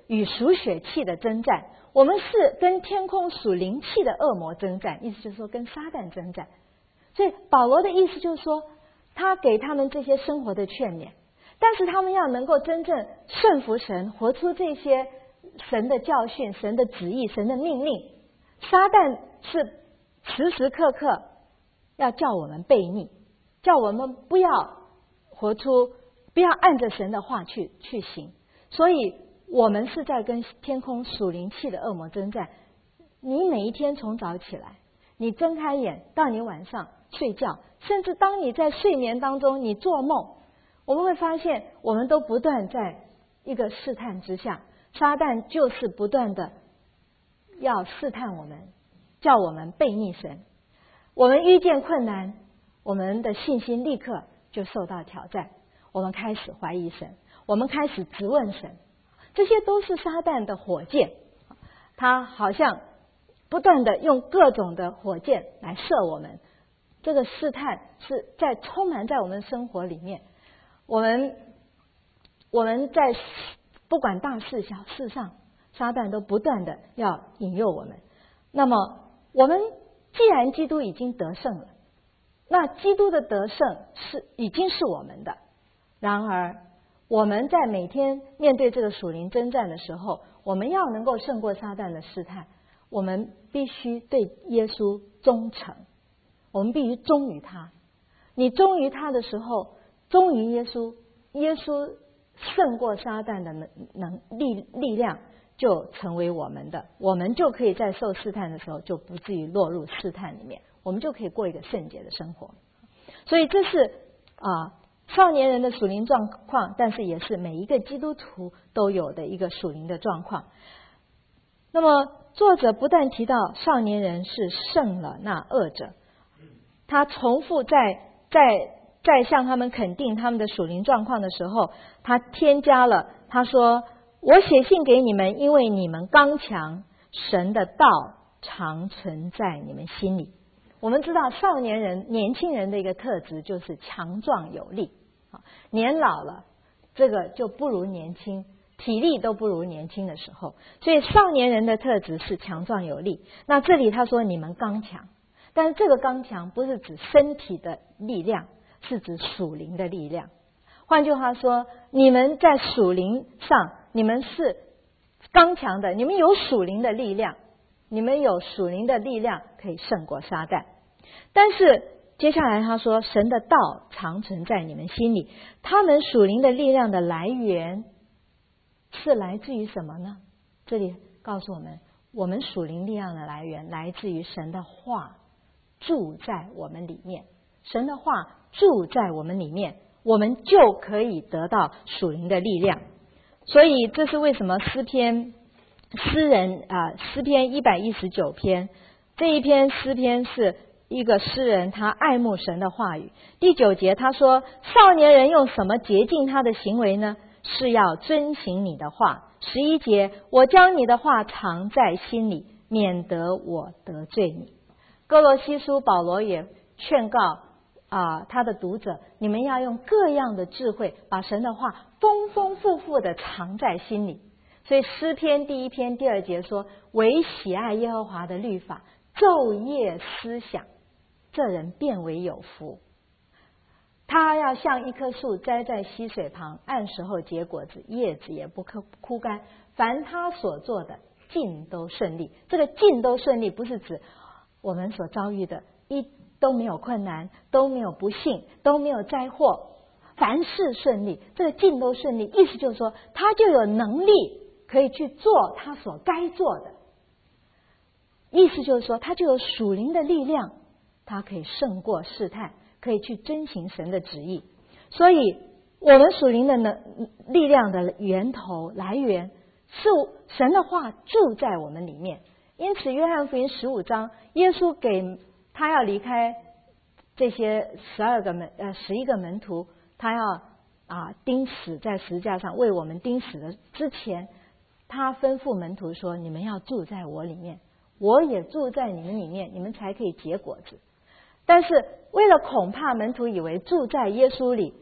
与属血气的征战，我们是跟天空属灵气的恶魔征战，意思就是说跟撒旦征战。所以保罗的意思就是说，他给他们这些生活的劝勉，但是他们要能够真正顺服神，活出这些神的教训、神的旨意、神的命令。撒旦是时时刻刻要叫我们悖逆，叫我们不要活出，不要按着神的话去行。所以我们是在跟天空属灵气的恶魔征战。你每一天从早起来，你睁开眼到你晚上睡觉，甚至当你在睡眠当中你做梦，我们会发现我们都不断在一个试探之下。撒旦就是不断的要试探我们，叫我们悖逆神。我们遇见困难，我们的信心立刻就受到挑战，我们开始怀疑神，我们开始质问神。这些都是撒旦的火箭，他好像不断的用各种的火箭来射我们。这个试探是在充满在我们生活里面，我们在不管大事小事上，撒旦都不断的要引诱我们。那么我们既然基督已经得胜了，那基督的得胜已经是我们的。然而我们在每天面对这个属灵征战的时候，我们要能够胜过撒旦的试探，我们必须对耶稣忠诚，我们必须忠于他。你忠于他的时候，忠于耶稣，耶稣胜过撒旦的力量就成为我们的，我们就可以在受试探的时候就不至于落入试探里面，我们就可以过一个圣洁的生活。所以这是少年人的属灵状况，但是也是每一个基督徒都有的一个属灵的状况。那么作者不但提到少年人是胜了那恶者，他重复在向他们肯定他们的属灵状况的时候，他添加了，他说：我写信给你们，因为你们刚强，神的道常存在你们心里。我们知道少年人、年轻人的一个特质就是强壮有力，年老了这个就不如年轻，体力都不如年轻的时候，所以少年人的特质是强壮有力。那这里他说你们刚强，但是这个刚强不是指身体的力量，是指属灵的力量。换句话说，你们在属灵上你们是刚强的，你们有属灵的力量，你们有属灵的力量可以胜过撒旦。但是接下来他说神的道常存在你们心里，他们属灵的力量的来源是来自于什么呢？这里告诉我们，我们属灵力量的来源来自于神的话住在我们里面，神的话住在我们里面，我们就可以得到属灵的力量。所以这是为什么诗篇119篇这一篇诗篇是一个诗人他爱慕神的话语。第9节他说，少年人用什么洁净他的行为呢？是要遵行你的话。11节，我将你的话藏在心里，免得我得罪你。哥罗西书保罗也劝告他的读者，你们要用各样的智慧把神的话丰丰富富的藏在心里。所以诗篇第1篇第2节说，唯喜爱耶和华的律法，昼夜思想，这人便为有福。他要像一棵树栽在溪水旁，按时候结果子，叶子也不枯干，凡他所做的尽都顺利。这个尽都顺利不是指我们所遭遇的都没有困难，都没有不幸，都没有灾祸，凡事顺利。这个尽都顺利意思就是说，他就有能力可以去做他所该做的，意思就是说他就有属灵的力量，他可以胜过试探，可以去遵行神的旨意。所以我们属灵的力量的源头来源是神的话住在我们里面。因此约翰福音15章，耶稣给他要离开这些11个门徒，他要钉死在十字架上为我们钉死的之前，他吩咐门徒说，你们要住在我里面，我也住在你们里面，你们才可以结果子。但是为了恐怕门徒以为住在耶稣里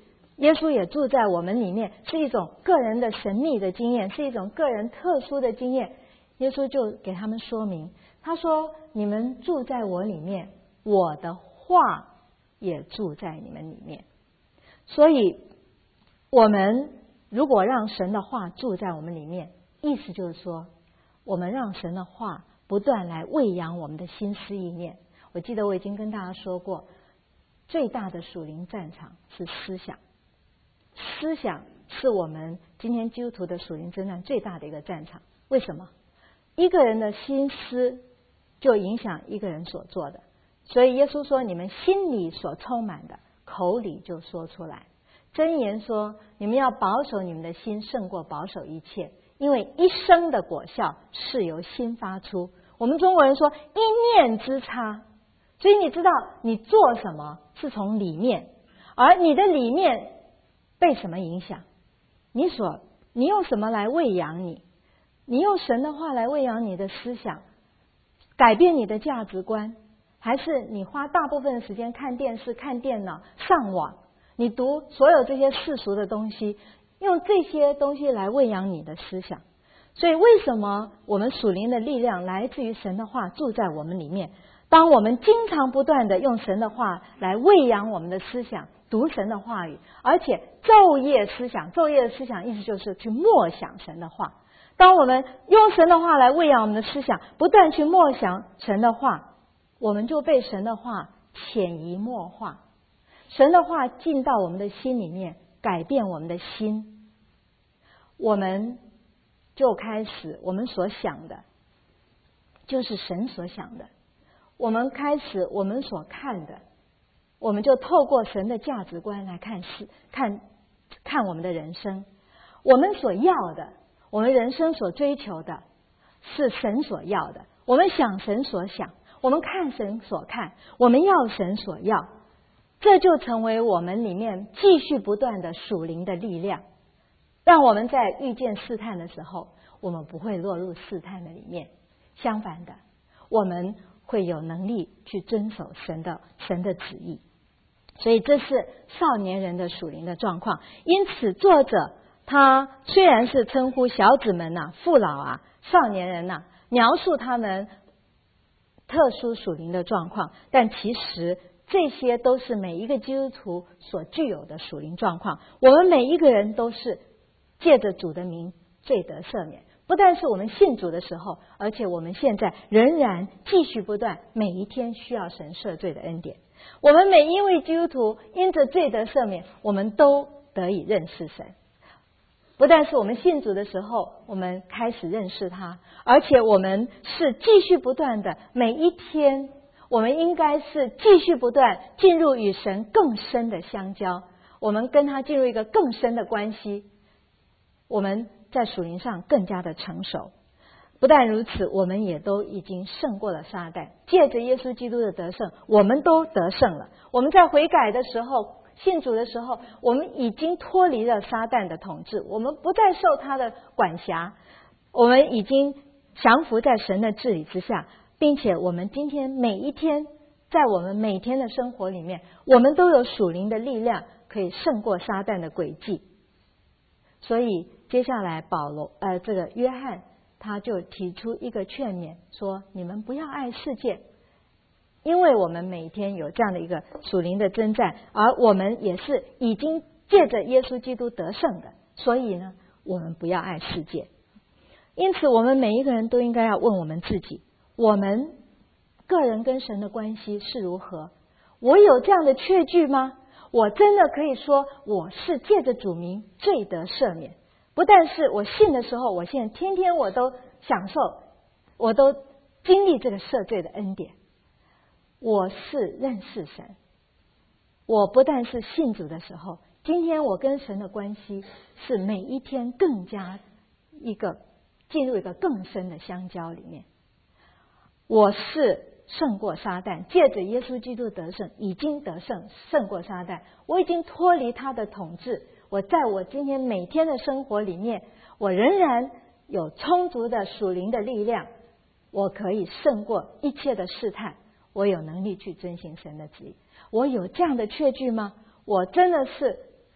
耶稣也住在我们里面，是一种个人的神秘的经验，是一种个人特殊的经验。耶稣就给他们说明，他说：你们住在我里面，我的话也住在你们里面。所以我们如果让神的话住在我们里面，意思就是说，我们让神的话不断来喂养我们的心思意念。我记得我已经跟大家说过，最大的属灵战场是思想，思想是我们今天基督徒的属灵征战最大的一个战场。为什么？一个人的心思就影响一个人所做的，所以耶稣说，你们心里所充满的，口里就说出来。箴言说，你们要保守你们的心胜过保守一切，因为一生的果效是由心发出。我们中国人说一念之差，所以你知道你做什么是从里面，而你的里面被什么影响，你用什么来喂养你，你用神的话来喂养你的思想，改变你的价值观，还是你花大部分的时间看电视、看电脑、上网，你读所有这些世俗的东西，用这些东西来喂养你的思想。所以为什么我们属灵的力量来自于神的话住在我们里面？当我们经常不断的用神的话来喂养我们的思想，读神的话语，而且昼夜思想，昼夜的思想意思就是去默想神的话。当我们用神的话来喂养我们的思想，不断去默想神的话，我们就被神的话潜移默化，神的话进到我们的心里面，改变我们的心，我们就开始，我们所想的就是神所想的，我们开始我们所看的，我们就透过神的价值观来看我们的人生。我们所要的，我们人生所追求的是神所要的，我们想神所想，我们看神所看，我们要神所要，这就成为我们里面继续不断的属灵的力量，让我们在遇见试探的时候，我们不会落入试探的里面，相反的，我们会有能力去遵守神的旨意。所以这是少年人的属灵的状况。因此作者他虽然是称呼小子们父老少年人描述他们特殊属灵的状况，但其实这些都是每一个基督徒所具有的属灵状况。我们每一个人都是借着主的名罪得赦免，不但是我们信主的时候，而且我们现在仍然继续不断，每一天需要神赦罪的恩典。我们每一位基督徒因着罪得赦免，我们都得以认识神。不但是我们信主的时候，我们开始认识他，而且我们是继续不断的，每一天我们应该是继续不断进入与神更深的相交，我们跟他进入一个更深的关系，我们在属灵上更加的成熟。不但如此，我们也都已经胜过了撒旦，借着耶稣基督的得胜，我们都得胜了。我们在悔改的时候，信主的时候，我们已经脱离了撒旦的统治，我们不再受他的管辖，我们已经降服在神的治理之下，并且我们今天每一天，在我们每天的生活里面，我们都有属灵的力量，可以胜过撒旦的诡计。所以接下来约翰他就提出一个劝勉，说你们不要爱世界，因为我们每天有这样的一个属灵的征战，而我们也是已经借着耶稣基督得胜的，所以呢，我们不要爱世界。因此我们每一个人都应该要问我们自己，我们个人跟神的关系是如何？我有这样的确据吗？我真的可以说我是借着主名罪得赦免，不但是我信的时候，我现在天天我都享受，我都经历这个赦罪的恩典。我是认识神，我不但是信主的时候，今天我跟神的关系是每一天更加进入一个更深的相交里面。我是胜过撒旦，借着耶稣基督得胜，已经得胜过撒旦，我已经脱离他的统治。我在我今天每天的生活里面，我仍然有充足的属灵的力量，我可以胜过一切的试探，我有能力去遵行神的旨意。我有这样的确据吗？我真的是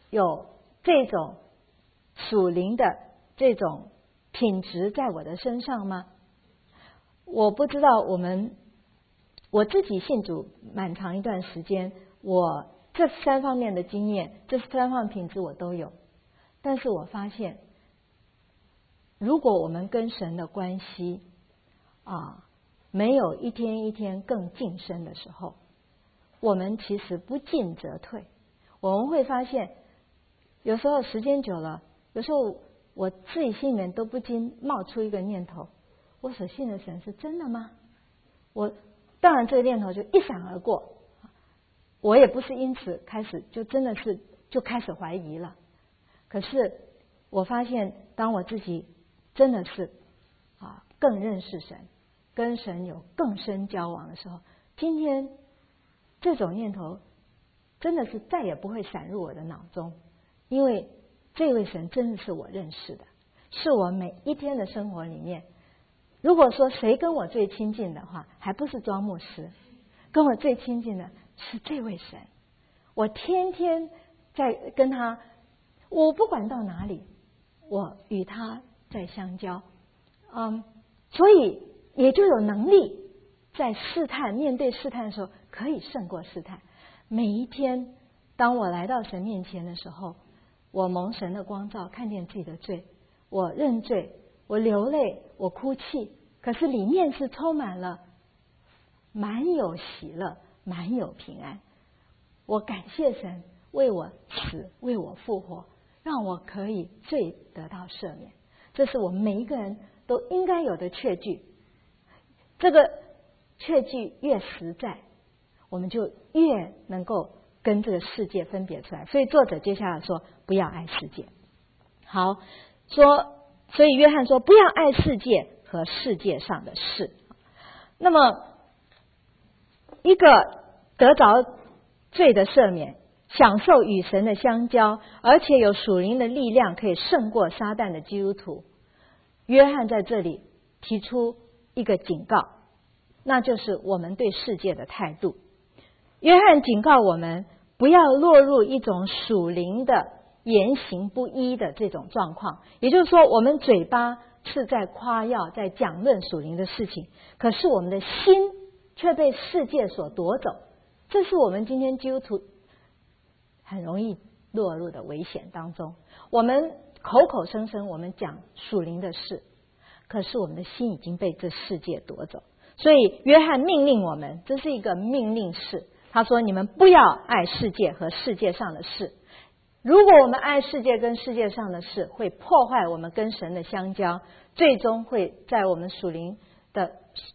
有这种属灵的这种品质在我的身上吗？我不知道。我自己信主蛮长一段时间，我这3方面的经验，这3方面品质我都有。但是我发现，如果我们跟神的关系没有一天一天更晋升的时候，我们其实不进则退。我们会发现，有时候时间久了，有时候我自己心里面都不禁冒出一个念头：我所信的神是真的吗？当然这个念头就一闪而过，我也不是因此开始就真的是就开始怀疑了。可是我发现，当我自己真的是更认识神，跟神有更深交往的时候，今天这种念头真的是再也不会闪入我的脑中，因为这位神真的是我认识的，是我每一天的生活里面。如果说谁跟我最亲近的话，还不是庄牧师，跟我最亲近的是这位神。我天天在跟他，我不管到哪里，我与他在相交，所以也就有能力在面对试探的时候可以胜过试探。每一天当我来到神面前的时候，我蒙神的光照，看见自己的罪，我认罪，我流泪，我哭泣，可是里面是充满了满有喜乐，满有平安。我感谢神为我死，为我复活，让我可以罪得到赦免。这是我们每一个人都应该有的确据。这个确据越实在，我们就越能够跟这个世界分别出来。所以作者接下来说，不要爱世界。好，所以约翰说，不要爱世界和世界上的事。那么一个得着罪的赦免，享受与神的相交，而且有属灵的力量可以胜过撒旦的基督徒，约翰在这里提出一个警告，那就是我们对世界的态度。约翰警告我们不要落入一种属灵的言行不一的这种状况，也就是说，我们嘴巴是在夸耀，在讲论属灵的事情，可是我们的心却被世界所夺走。这是我们今天基督徒很容易落入的危险当中。我们口口声声我们讲属灵的事，可是我们的心已经被这世界夺走。所以约翰命令我们，这是一个命令式，他说你们不要爱世界和世界上的事。如果我们爱世界跟世界上的事，会破坏我们跟神的相交，最终会在我们属灵的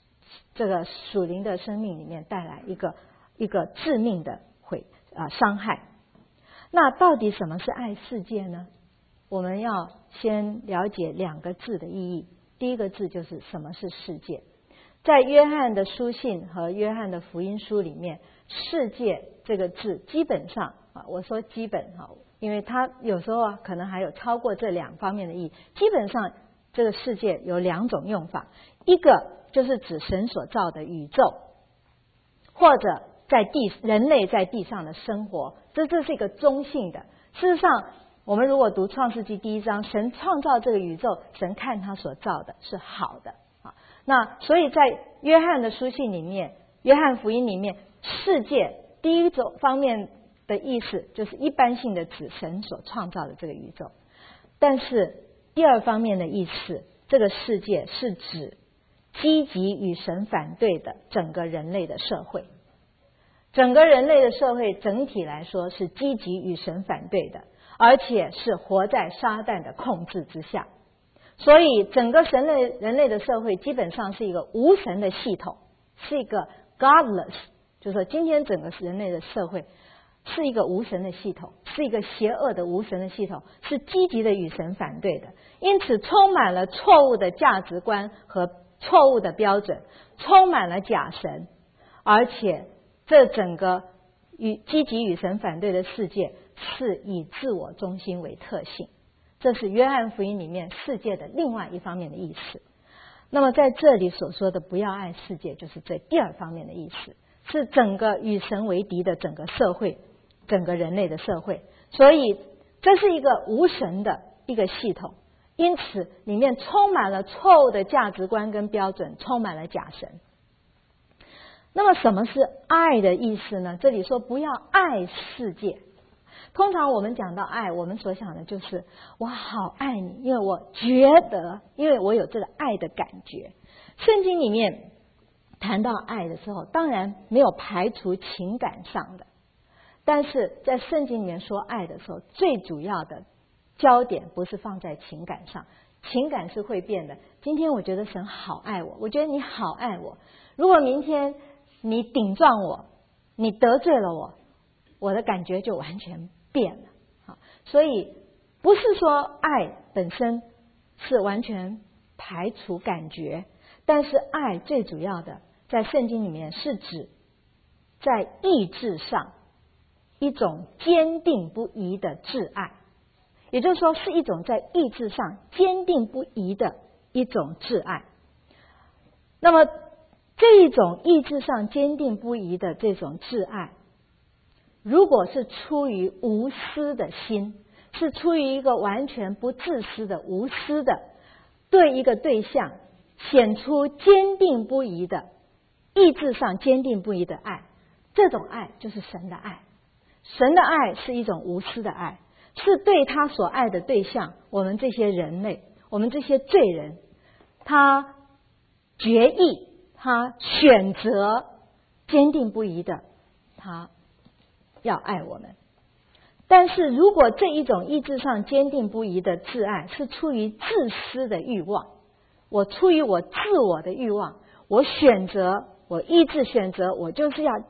生命里面带来一个致命的伤害。那到底什么是爱世界呢？我们要先了解2个字的意义。第一个字就是什么是世界。在约翰的书信和约翰的福音书里面，世界这个字基本上我说基本因为它有时候可能还有超过这2方面的意义。基本上这个世界有2种用法，一个就是指神所造的宇宙，或者人类在地上的生活，这是一个中性的。事实上，我们如果读创世纪第1章，神创造这个宇宙，神看他所造的是好的。那所以在约翰的书信里面，约翰福音里面，世界第一种方面的意思就是一般性的指神所创造的这个宇宙，但是第2方面的意思，这个世界是指积极与神反对的整个人类的社会。整个人类的社会整体来说是积极与神反对的，而且是活在撒旦的控制之下。所以整个人类的社会基本上是一个无神的系统，是一个 godless， 就是说今天整个人类的社会是一个无神的系统，是一个邪恶的无神的系统，是积极的与神反对的，因此充满了错误的价值观和错误的标准，充满了假神，而且这整个积极与神反对的世界是以自我中心为特性。这是约翰福音里面世界的另外一方面的意思。那么在这里所说的不要爱世界，就是这第2方面的意思，是整个与神为敌的整个社会，整个人类的社会。所以这是一个无神的一个系统，因此里面充满了错误的价值观跟标准，充满了假神。那么什么是爱的意思呢？这里说不要爱世界。通常我们讲到爱，我们所想的就是我好爱你，因为我觉得，因为我有这个爱的感觉。圣经里面谈到爱的时候，当然没有排除情感上的，但是在圣经里面说爱的时候，最主要的焦点不是放在情感上，情感是会变的。今天我觉得神好爱我，我觉得你好爱我，如果明天你顶撞我，你得罪了我，我的感觉就完全变了。好，所以不是说爱本身是完全排除感觉，但是爱最主要的在圣经里面是指在意志上一种坚定不移的挚爱，也就是说是一种在意志上坚定不移的一种挚爱。那么这一种意志上坚定不移的这种挚爱，如果是出于无私的心，是出于一个完全不自私的无私的对一个对象显出坚定不移的意志上坚定不移的爱，这种爱就是神的爱。神的爱是一种无私的爱，是对他所爱的对象，我们这些人类，我们这些罪人，他决意，他选择坚定不移的，他要爱我们。但是如果这一种意志上坚定不移的挚爱是出于自私的欲望，我出于我自我的欲望，我选择，我意志选择，我就是要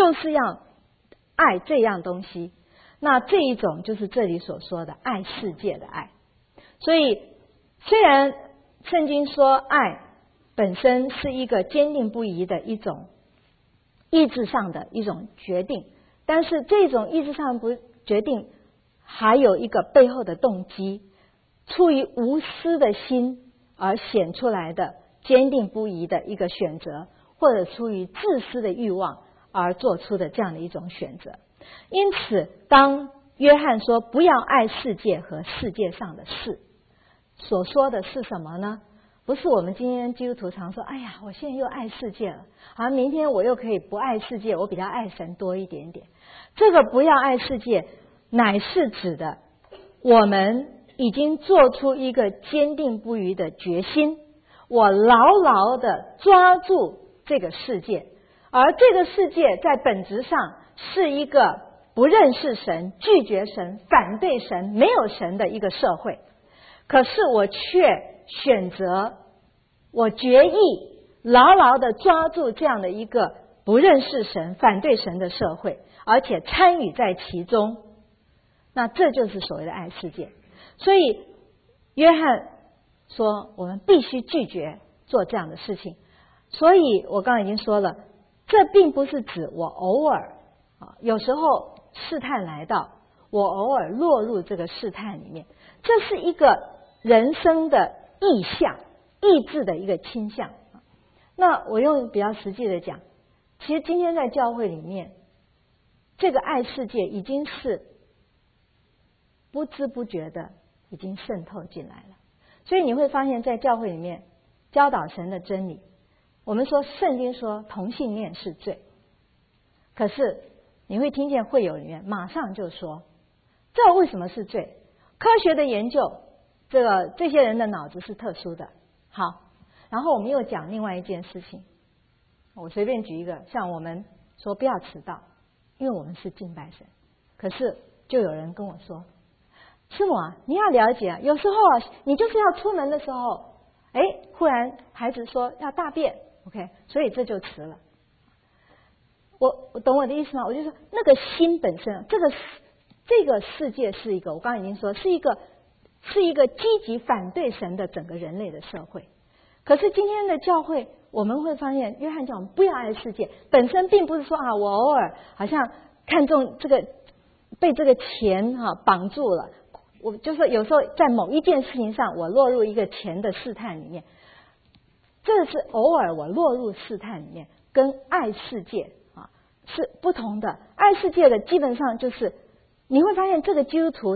爱这样东西，那这一种就是这里所说的爱世界的爱。所以虽然圣经说爱本身是一个坚定不移的一种意志上的一种决定，但是这种意志上不决定还有一个背后的动机，出于无私的心而显出来的坚定不移的一个选择，或者出于自私的欲望而做出的这样的一种选择。因此当约翰说不要爱世界和世界上的事，所说的是什么呢？不是我们今天基督徒常说，哎呀，我现在又爱世界了，好，明天我又可以不爱世界，我比较爱神多一点点。这个不要爱世界乃是指的我们已经做出一个坚定不移的决心，我牢牢的抓住这个世界，而这个世界在本质上是一个不认识神、拒绝神、反对神、没有神的一个社会。可是我却选择，我决意牢牢的抓住这样的一个不认识神、反对神的社会，而且参与在其中。那这就是所谓的爱世界。所以约翰说我们必须拒绝做这样的事情。所以我刚才已经说了，这并不是指我偶尔有时候试探来到，我偶尔落入这个试探里面，这是一个人生的意向、意志的一个倾向。那我用比较实际的讲，其实今天在教会里面，这个爱世界已经是不知不觉的已经渗透进来了。所以你会发现在教会里面教导神的真理，我们说圣经说同性恋是罪，可是你会听见会友里面马上就说这为什么是罪？科学的研究，这些人的脑子是特殊的。好，然后我们又讲另外一件事情，我随便举一个，像我们说不要迟到，因为我们是敬拜神。可是就有人跟我说，师母啊，你要了解啊，有时候你就是要出门的时候，忽然孩子说要大便 OK， 所以这就迟了。我懂我的意思吗？我就说那个心本身，这个世界是一个，我刚刚已经说是一个积极反对神的整个人类的社会。可是今天的教会，我们会发现约翰讲我们不要爱世界，本身并不是说我偶尔好像看重这个被这个钱绑住了，我就是有时候在某一件事情上我落入一个钱的试探里面，这是偶尔我落入试探里面，跟爱世界是不同的。爱世界的基本上就是你会发现这个基督徒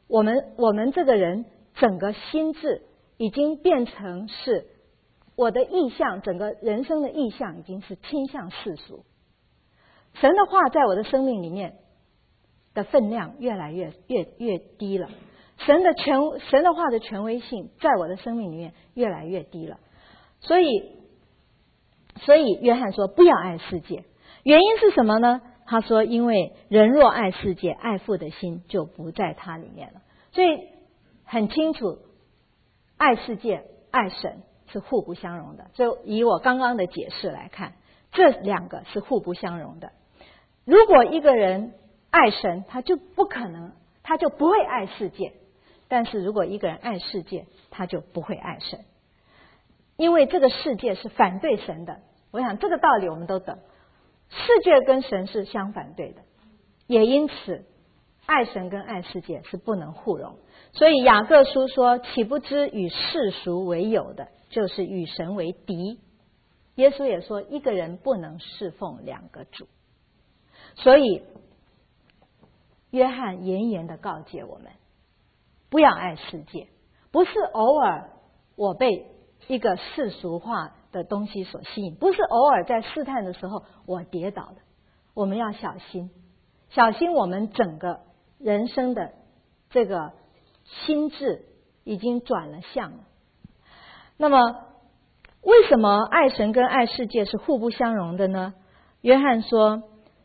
我们这个人整个心智已经变成是我的意向，整个人生的意向已经是倾向世俗。神的话在我的生命里面的分量越来越低了，神的话的权威性在我的生命里面越来越低了。所以约翰说不要爱世界，原因是什么呢？他说因为人若爱世界，爱父的心就不在他里面了。所以很清楚，爱世界爱神是互不相容的。所以以我刚刚的解释来看，这两个是互不相容的。如果一个人爱神，他就不会爱世界。但是如果一个人爱世界，他就不会爱神，因为这个世界是反对神的。我想这个道理我们都懂，世界跟神是相反对的，也因此爱神跟爱世界是不能互容。所以雅各书说，岂不知与世俗为友的，就是与神为敌。耶稣也说，一个人不能侍奉两个主。所以约翰严严的告诫我们，不要爱世界，不是偶尔我被一个世俗化的东西所吸引，不是偶尔在试探的时候我跌倒的。我们要小心我们整个人生的这个心智已经转了向了。那么为什么爱神跟爱世界是互不相容的呢？约翰说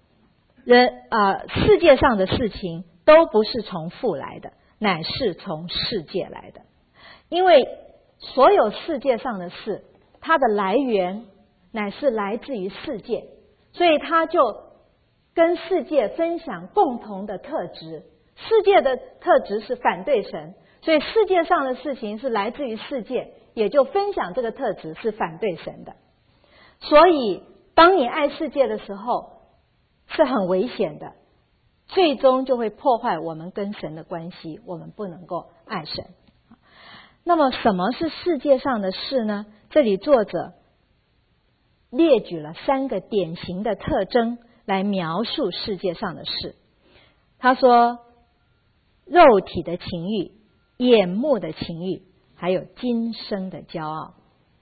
世界上的事情都不是从父来的，乃是从世界来的。因为所有世界上的事，它的来源乃是来自于世界，所以它就跟世界分享共同的特质。世界的特质是反对神，所以世界上的事情是来自于世界，也就分享这个特质是反对神的。所以当你爱世界的时候是很危险的，最终就会破坏我们跟神的关系，我们不能够爱神。那么什么是世界上的事呢？这里作者列举了3个典型的特征来描述世界上的事。他说，肉体的情欲、眼目的情欲，还有今生的骄傲。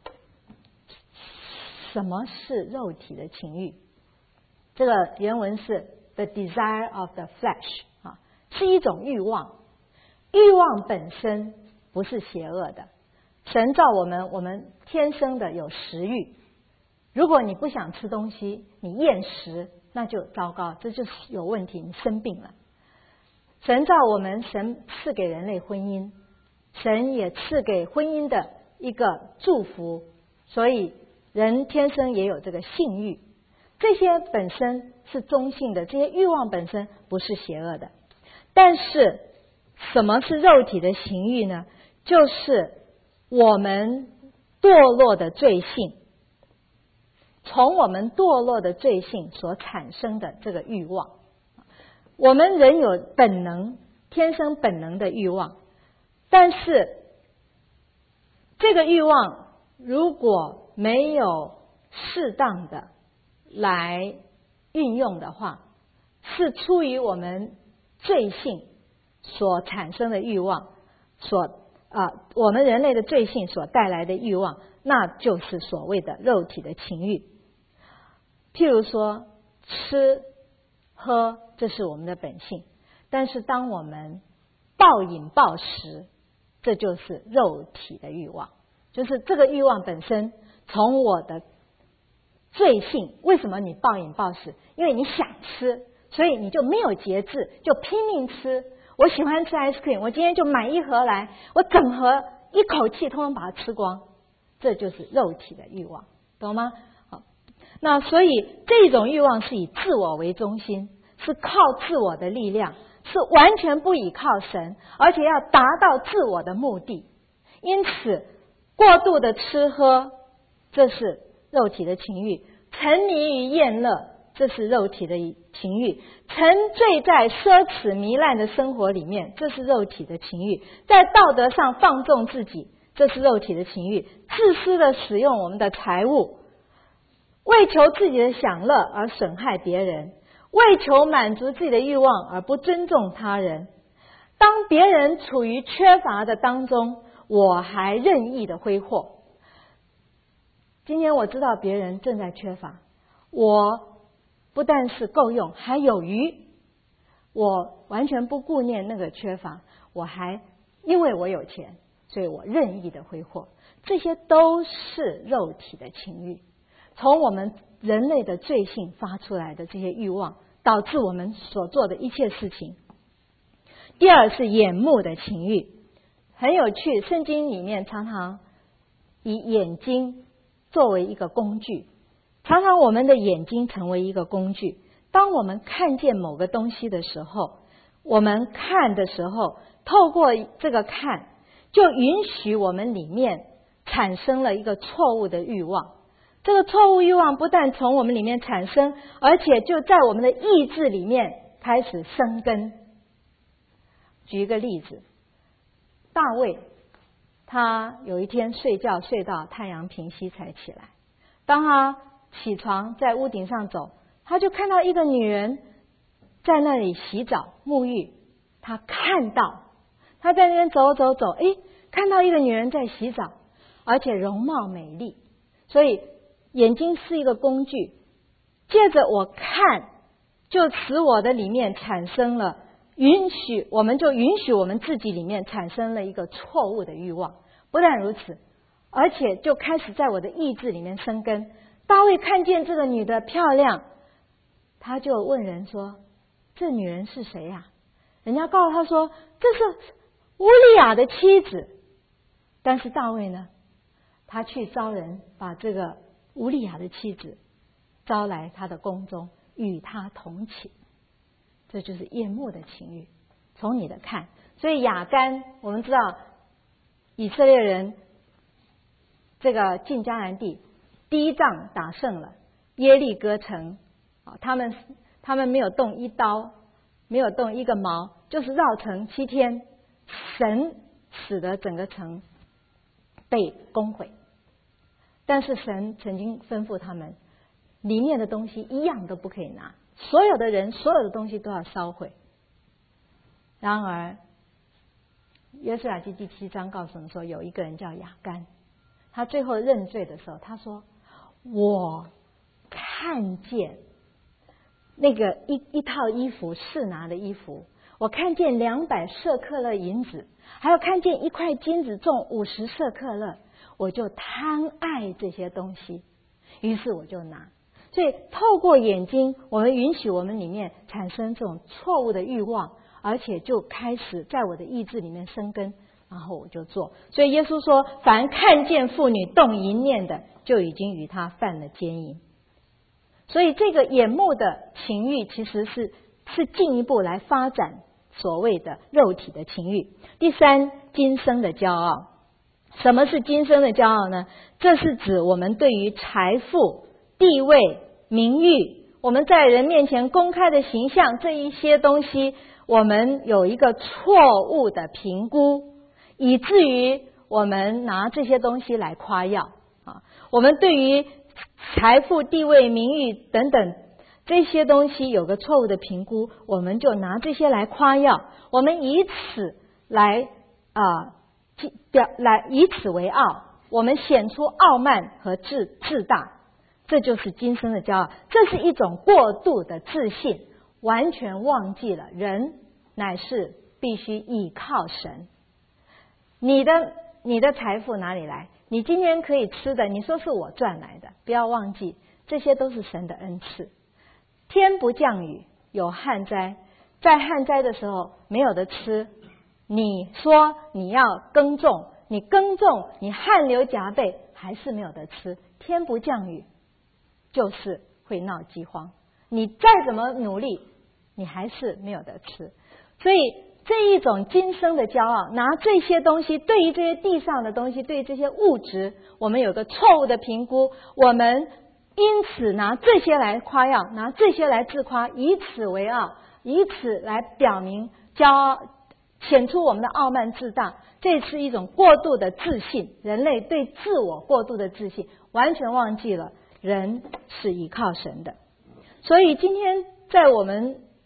什么是肉体的情欲？这个原文是 the desire of the flesh， 是一种欲望。欲望本身不是邪恶的，神造我们天生的有食欲。如果你不想吃东西，你厌食，那就糟糕，这就是有问题，你生病了。神造我们，神赐给人类婚姻，神也赐给婚姻的一个祝福，所以人天生也有这个性欲。这些本身是中性的，这些欲望本身不是邪恶的。但是什么是肉体的情欲呢？就是我们堕落的罪性，从我们堕落的罪性所产生的这个欲望。我们人有本能，天生本能的欲望，但是这个欲望如果没有适当的来运用的话，是出于我们罪性所产生的欲望，我们人类的罪性所带来的欲望，那就是所谓的肉体的情欲。譬如说吃喝，这是我们的本性，但是当我们暴饮暴食，这就是肉体的欲望。就是这个欲望本身从我的罪性，为什么你暴饮暴食？因为你想吃，所以你就没有节制，就拼命吃。我喜欢吃 ice cream， 我今天就买一盒来，我整盒一口气通通把它吃光，这就是肉体的欲望，懂吗？好，那所以这种欲望是以自我为中心，是靠自我的力量，是完全不倚靠神，而且要达到自我的目的。因此过度的吃喝，这是肉体的情欲；沉迷于宴乐，这是肉体的情欲；沉醉在奢侈糜烂的生活里面，这是肉体的情欲；在道德上放纵自己，这是肉体的情欲；自私的使用我们的财物，为求自己的享乐而损害别人，为求满足自己的欲望而不尊重他人。 当别人处于缺乏的当中，我还任意的挥霍。今天我知道别人正在缺乏，我不但是够用，还有余，我完全不顾念那个缺乏，我还因为我有钱，所以我任意的挥霍。这些都是肉体的情欲，从我们人类的罪性发出来的这些欲望，导致我们所做的一切事情。第二是眼目的情欲，很有趣，圣经里面常常以眼睛作为一个工具，常常我们的眼睛成为一个工具。当我们看见某个东西的时候，我们看的时候，透过这个看，就允许我们里面产生了一个错误的欲望。这个错误欲望不但从我们里面产生，而且就在我们的意志里面开始生根。举一个例子，大卫他有一天睡觉睡到太阳平西才起来，当他起床在屋顶上走，他就看到一个女人在那里洗澡沐浴。他看到他在那边走，看到一个女人在洗澡，而且容貌美丽，所以眼睛是一个工具，借着我看，就使我的里面产生了我们就允许我们自己里面产生了一个错误的欲望。不但如此，而且就开始在我的意志里面生根。大卫看见这个女的漂亮，他就问人说，这女人是谁呀？人家告诉他说，这是乌利亚的妻子。但是大卫呢，他去招人把这个乌利亚的妻子招来他的宫中，与他同寝。这就是眼目的情欲，从你的看。所以亚干，我们知道以色列人这个进迦南地，第一仗打胜了，耶利哥城，他们没有动一刀，没有动一个毛，就是绕城7天，神使得整个城被攻毁。但是神曾经吩咐他们，里面的东西一样都不可以拿，所有的人所有的东西都要烧毁。然而约书亚记第7章告诉我们说，有一个人叫亚干，他最后认罪的时候，他说，我看见那个一套衣服，示拿的衣服，我看见200舍客勒银子，还有看见一块金子重50舍客勒，我就贪爱这些东西，于是我就拿。所以透过眼睛，我们允许我们里面产生这种错误的欲望，而且就开始在我的意志里面生根，然后我就做。所以耶稣说，凡看见妇女动淫念的，就已经与她犯了奸淫。所以这个眼目的情欲其实是进一步来发展所谓的肉体的情欲。第三，今生的骄傲。什么是今生的骄傲呢？这是指我们对于财富、地位、名誉，我们在人面前公开的形象，这一些东西我们有一个错误的评估，以至于我们拿这些东西来夸耀。我们对于财富、地位、名誉等等这些东西有个错误的评估，我们就拿这些来夸耀，我们以此以此为傲，我们显出傲慢和自大，这就是今生的骄傲。这是一种过度的自信，完全忘记了人乃是必须依靠神。你的财富哪里来？你今天可以吃的，你说是我赚来的，不要忘记，这些都是神的恩赐。天不降雨，有旱灾，在旱灾的时候没有得吃，你说你要耕种，你耕种，你汗流浃背，还是没有得吃。天不降雨，就是会闹饥荒。你再怎么努力，你还是没有得吃。所以这一种今生的骄傲，拿这些东西，对于这些地上的东西，对于这些物质，我们有个错误的评估，我们因此拿这些来夸耀，拿这些来自夸，以此为傲，以此来表明骄傲，显出我们的傲慢自大。这是一种过度的自信，人类对自我过度的自信，完全忘记了人是依靠神的。所以今天在我们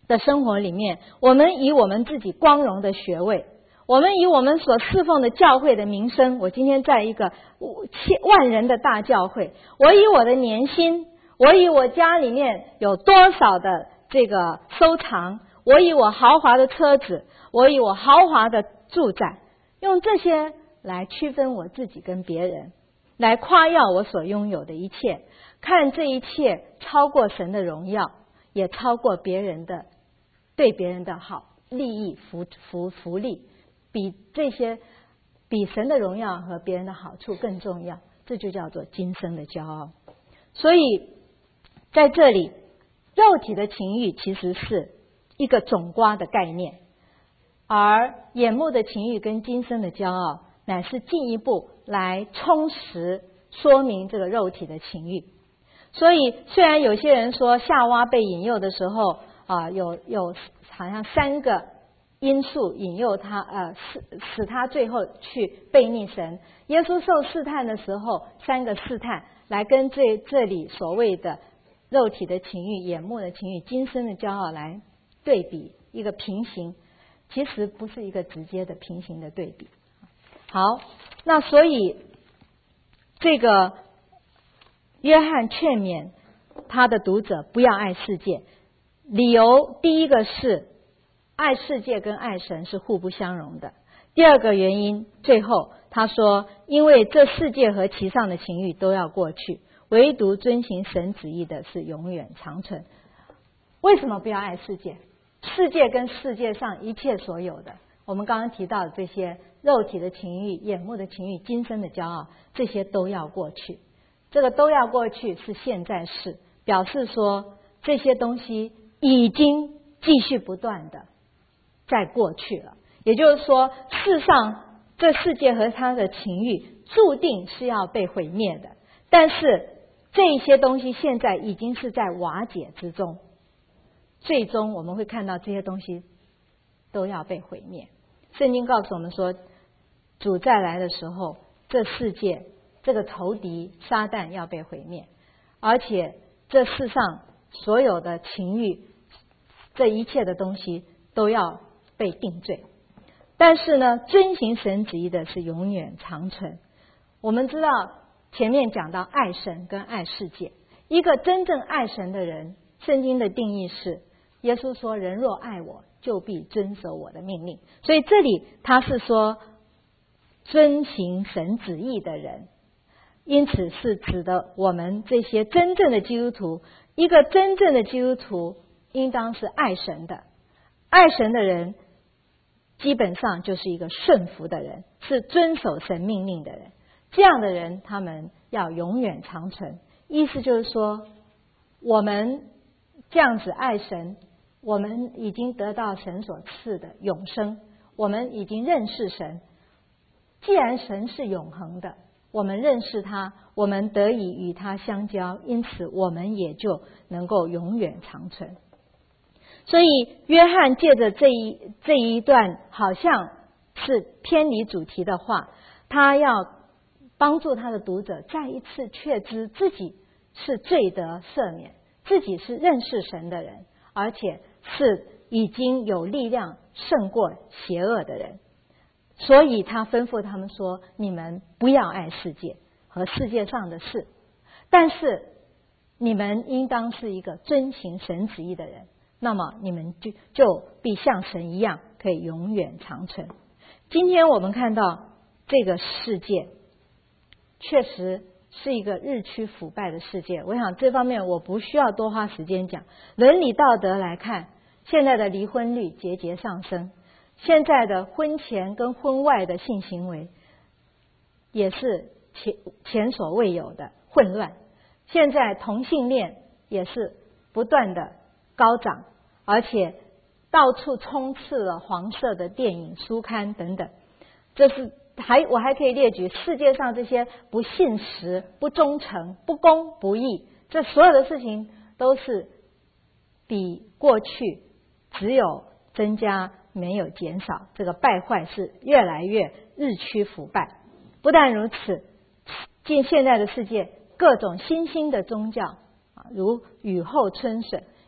的生活里面，我们以我们自己光荣的学位，我们以我们所侍奉的教会的名声，我今天在一个万人的大教会，我以我的年薪，我以我家里面有多少的这个收藏，我以我豪华的车子，我以我豪华的住宅，用这些来区分我自己跟别人，来夸耀我所拥有的一切，看这一切超过神的荣耀，也超过别人的对别人的好利益福利，比这些比神的荣耀和别人的好处更重要，这就叫做今生的骄傲。所以在这里，肉体的情欲其实是一个总括的概念，而眼目的情欲跟今生的骄傲乃是进一步来充实说明这个肉体的情欲。所以虽然有些人说夏娃被引诱的时候有好像3个因素引诱他使他最后去背逆神，耶稣受试探的时候3个试探来跟这里所谓的肉体的情欲、眼目的情欲、今生的骄傲来对比，一个平行，其实不是一个直接的平行的对比。好，那所以这个约翰劝勉他的读者不要爱世界，理由第一个是爱世界跟爱神是互不相容的，第二个原因，最后他说因为这世界和其上的情欲都要过去，唯独遵行神旨意的是永远长存。为什么不要爱世界？世界跟世界上一切所有的，我们刚刚提到的这些肉体的情欲、眼目的情欲、今生的骄傲，这些都要过去。这个都要过去是现在式，表示说这些东西已经继续不断的在过去了。也就是说，世上这世界和它的情欲注定是要被毁灭的，但是这一些东西现在已经是在瓦解之中，最终我们会看到这些东西都要被毁灭。圣经告诉我们说，主再来的时候，这世界这个仇敌撒旦要被毁灭，而且这世上所有的情欲，这一切的东西都要被定罪。但是呢，遵行神旨意的是永远长存。我们知道前面讲到爱神跟爱世界，一个真正爱神的人，圣经的定义是，耶稣说人若爱我，就必遵守我的命令。所以这里他是说遵行神旨意的人，因此是指的我们这些真正的基督徒。一个真正的基督徒应当是爱神的，爱神的人基本上就是一个顺服的人，是遵守神命令的人。这样的人他们要永远长存，意思就是说我们这样子爱神，我们已经得到神所赐的永生，我们已经认识神。既然神是永恒的，我们认识他，我们得以与他相交，因此我们也就能够永远长存。所以约翰借着这一段好像是偏离主题的话，他要帮助他的读者再一次确知自己是罪得赦免，自己是认识神的人，而且是已经有力量胜过邪恶的人。所以他吩咐他们说，你们不要爱世界和世界上的事，但是你们应当是一个遵行神旨意的人，那么你们就必像神一样可以永远长存。今天我们看到这个世界确实是一个日趋腐败的世界，我想这方面我不需要多花时间讲。伦理道德来看，现在的离婚率节节上升，现在的婚前跟婚外的性行为也是前所未有的混乱，现在同性恋也是不断的高涨，而且到处充斥了黄色的电影、书刊等等。这是我还可以列举世界上这些不信实、不忠诚、不公不义，这所有的事情都是比过去只有增加没有减少，这个败坏是越来越日趋腐败。不但如此，现在的世界各种新兴的宗教如雨后春笋，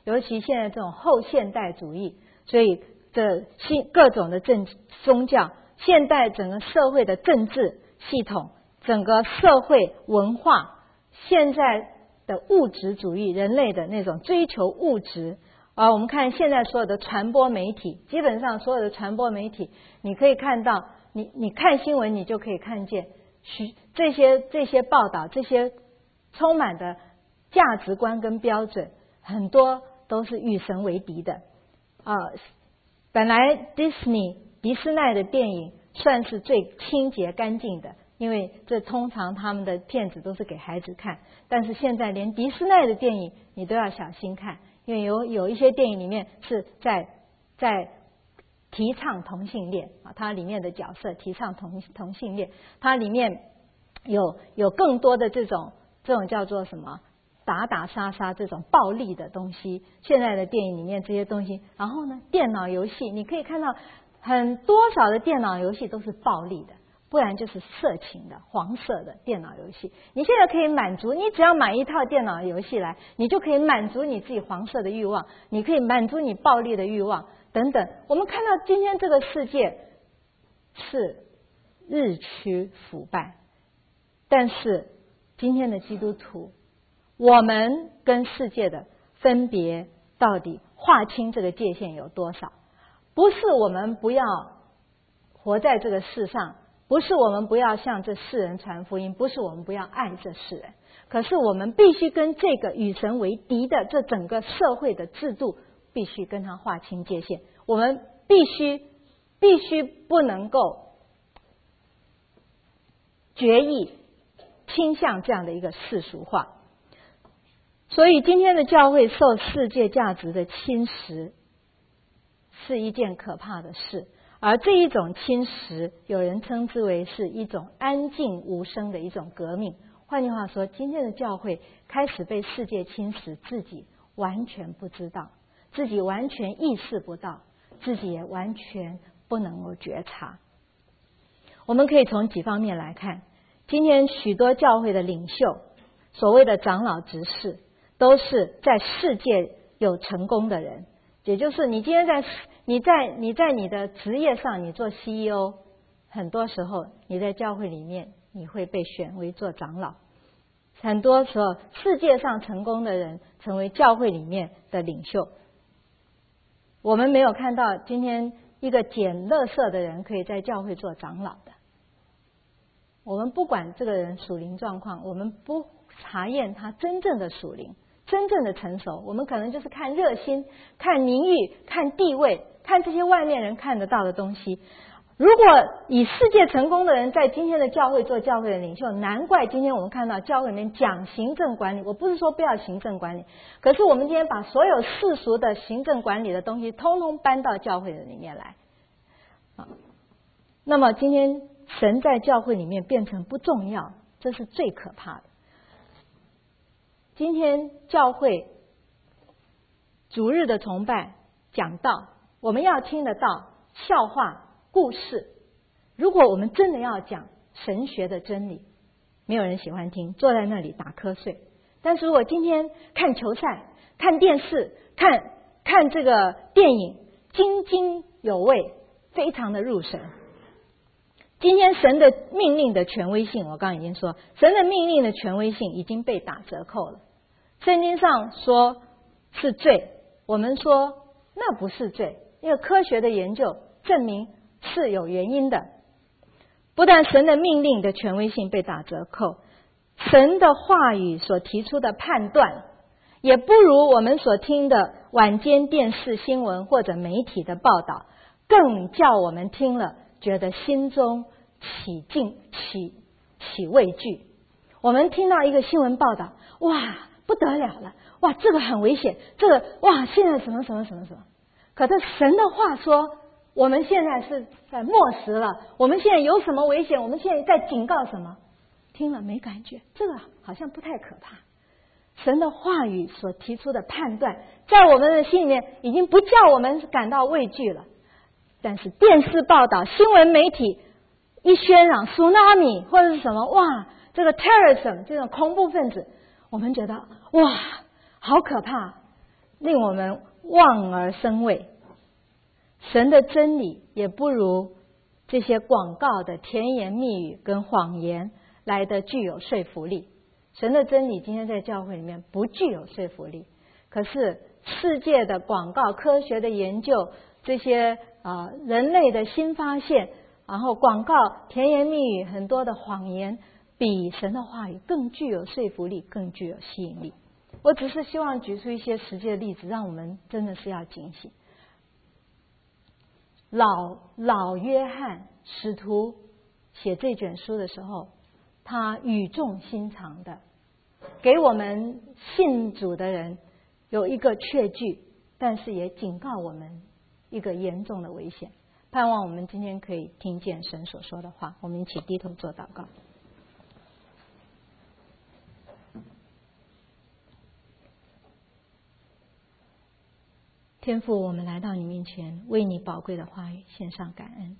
尤其现在这种后现代主义，所以这各种的宗教，现代整个社会的政治系统，整个社会文化，现在的物质主义，人类的那种追求物质。我们看现在所有的传播媒体，基本上所有的传播媒体，你可以看到，你看新闻，你就可以看见这些报道，这些充满的价值观跟标准，很多都是与神为敌的。本来迪士尼的电影算是最清洁干净的，因为这通常他们的片子都是给孩子看，但是现在连迪士尼的电影你都要小心看，因为有一些电影里面是在提倡同性恋它里面的角色提倡同性恋，它里面有更多的这种叫做什么打杀这种暴力的东西，现在的电影里面这些东西。然后呢，电脑游戏你可以看到很多少的电脑游戏都是暴力的，不然就是色情的黄色的电脑游戏。你现在可以满足，你只要买一套电脑游戏来，你就可以满足你自己黄色的欲望，你可以满足你暴力的欲望等等。我们看到今天这个世界是日趋腐败，但是今天的基督徒，我们跟世界的分别到底划清这个界限有多少？不是我们不要活在这个世上，不是我们不要向这世人传福音，不是我们不要爱这世人，可是我们必须跟这个与神为敌的这整个社会的制度必须跟它划清界限。我们必须不能够决意倾向这样的一个世俗化。所以今天的教会受世界价值的侵蚀是一件可怕的事，而这一种侵蚀有人称之为是一种安静无声的一种革命。换句话说，今天的教会开始被世界侵蚀，自己完全不知道，自己完全意识不到，自己也完全不能够觉察。我们可以从几方面来看，今天许多教会的领袖，所谓的长老执事，都是在世界有成功的人。也就是你今天你在你的职业上，你做 CEO， 很多时候你在教会里面你会被选为做长老。很多时候世界上成功的人成为教会里面的领袖。我们没有看到今天一个捡垃圾的人可以在教会做长老的。我们不管这个人属灵状况，我们不查验他真正的属灵，真正的成熟，我们可能就是看热心，看名誉，看地位，看这些外面人看得到的东西。如果以世界成功的人在今天的教会做教会的领袖，难怪今天我们看到教会里面讲行政管理。我不是说不要行政管理，可是我们今天把所有世俗的行政管理的东西通通搬到教会的里面来。那么今天神在教会里面变成不重要，这是最可怕的。今天教会主日的崇拜讲道，我们要听得到笑话故事。如果我们真的要讲神学的真理，没有人喜欢听，坐在那里打瞌睡。但是如果今天看球赛，看电视，看这个电影，津津有味，非常的入神。今天神的命令的权威性，我刚刚已经说，神的命令的权威性已经被打折扣了。圣经上说是罪，我们说那不是罪，因为科学的研究证明是有原因的。不但神的命令的权威性被打折扣，神的话语所提出的判断也不如我们所听的晚间电视新闻或者媒体的报道更叫我们听了觉得心中起畏惧。我们听到一个新闻报道，哇不得了了，哇这个很危险，这个哇现在什么，可是神的话说我们现在是在末时了，我们现在有什么危险，我们现在在警告什么，听了没感觉，这个好像不太可怕。神的话语所提出的判断在我们的心里面已经不叫我们感到畏惧了。但是电视报道新闻媒体一渲染 tsunami 或者是什么，哇这个 terrorism 这种恐怖分子，我们觉得哇好可怕。 令我们望而生畏。神的真理也不如这些广告的甜言蜜语跟谎言来的具有说服力。神的真理今天在教会里面不具有说服力，可是世界的广告、科学的研究，这些人类的新发现，然后广告、甜言蜜语、很多的谎言，比神的话语更具有说服力，更具有吸引力。我只是希望举出一些实际的例子，让我们真的是要警醒。老约翰使徒写这卷书的时候，他语重心长的给我们信主的人有一个确据，但是也警告我们一个严重的危险。盼望我们今天可以听见神所说的话。我们一起低头做祷告。天父，我们来到你面前，为你宝贵的话语献上感恩。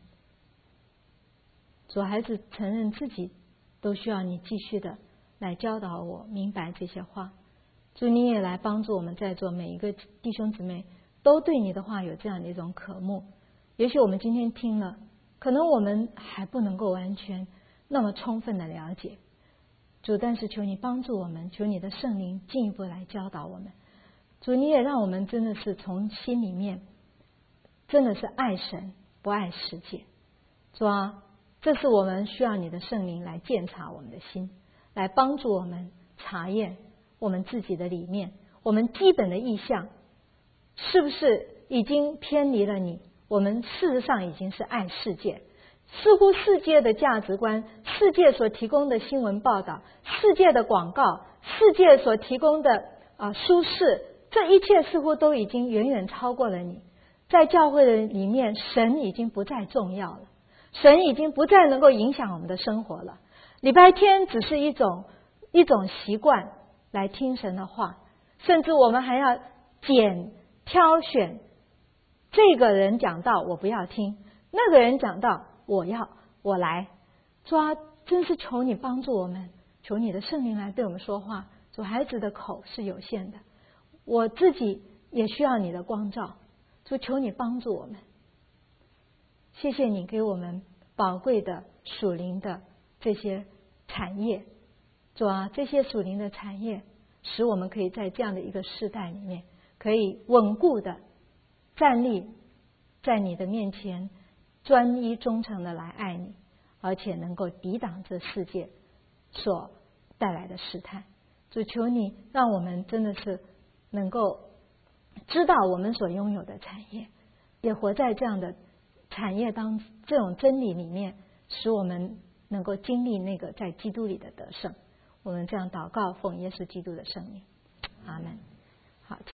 主，孩子承认自己都需要你继续的来教导我明白这些话。主，你也来帮助我们在座每一个弟兄姊妹都对你的话有这样的一种渴慕。也许我们今天听了，可能我们还不能够完全那么充分的了解。主，但是求你帮助我们，求你的圣灵进一步来教导我们。主，你也让我们真的是从心里面真的是爱神不爱世界。主啊，这是我们需要你的圣灵来鉴察我们的心，来帮助我们查验我们自己的里面，我们基本的意向是不是已经偏离了你。我们事实上已经是爱世界，似乎世界的价值观，世界所提供的新闻报道，世界的广告，世界所提供的舒适，这一切似乎都已经远远超过了你。在教会的里面，神已经不再重要了，神已经不再能够影响我们的生活了。礼拜天只是一种习惯来听神的话，甚至我们还要挑选，这个人讲道我不要听，那个人讲道我来。主啊，真是求你帮助我们，求你的圣灵来对我们说话。主，孩子的口是有限的，我自己也需要你的光照。主，求你帮助我们。谢谢你给我们宝贵的属灵的这些产业。主啊，这些属灵的产业使我们可以在这样的一个世代里面，可以稳固的站立在你的面前，专一忠诚的来爱你，而且能够抵挡这世界所带来的试探。主，求你让我们真的是能够知道我们所拥有的产业，也活在这样的产业这种真理里面，使我们能够经历那个在基督里的得胜。我们这样祷告，奉耶稣基督的圣名，阿们。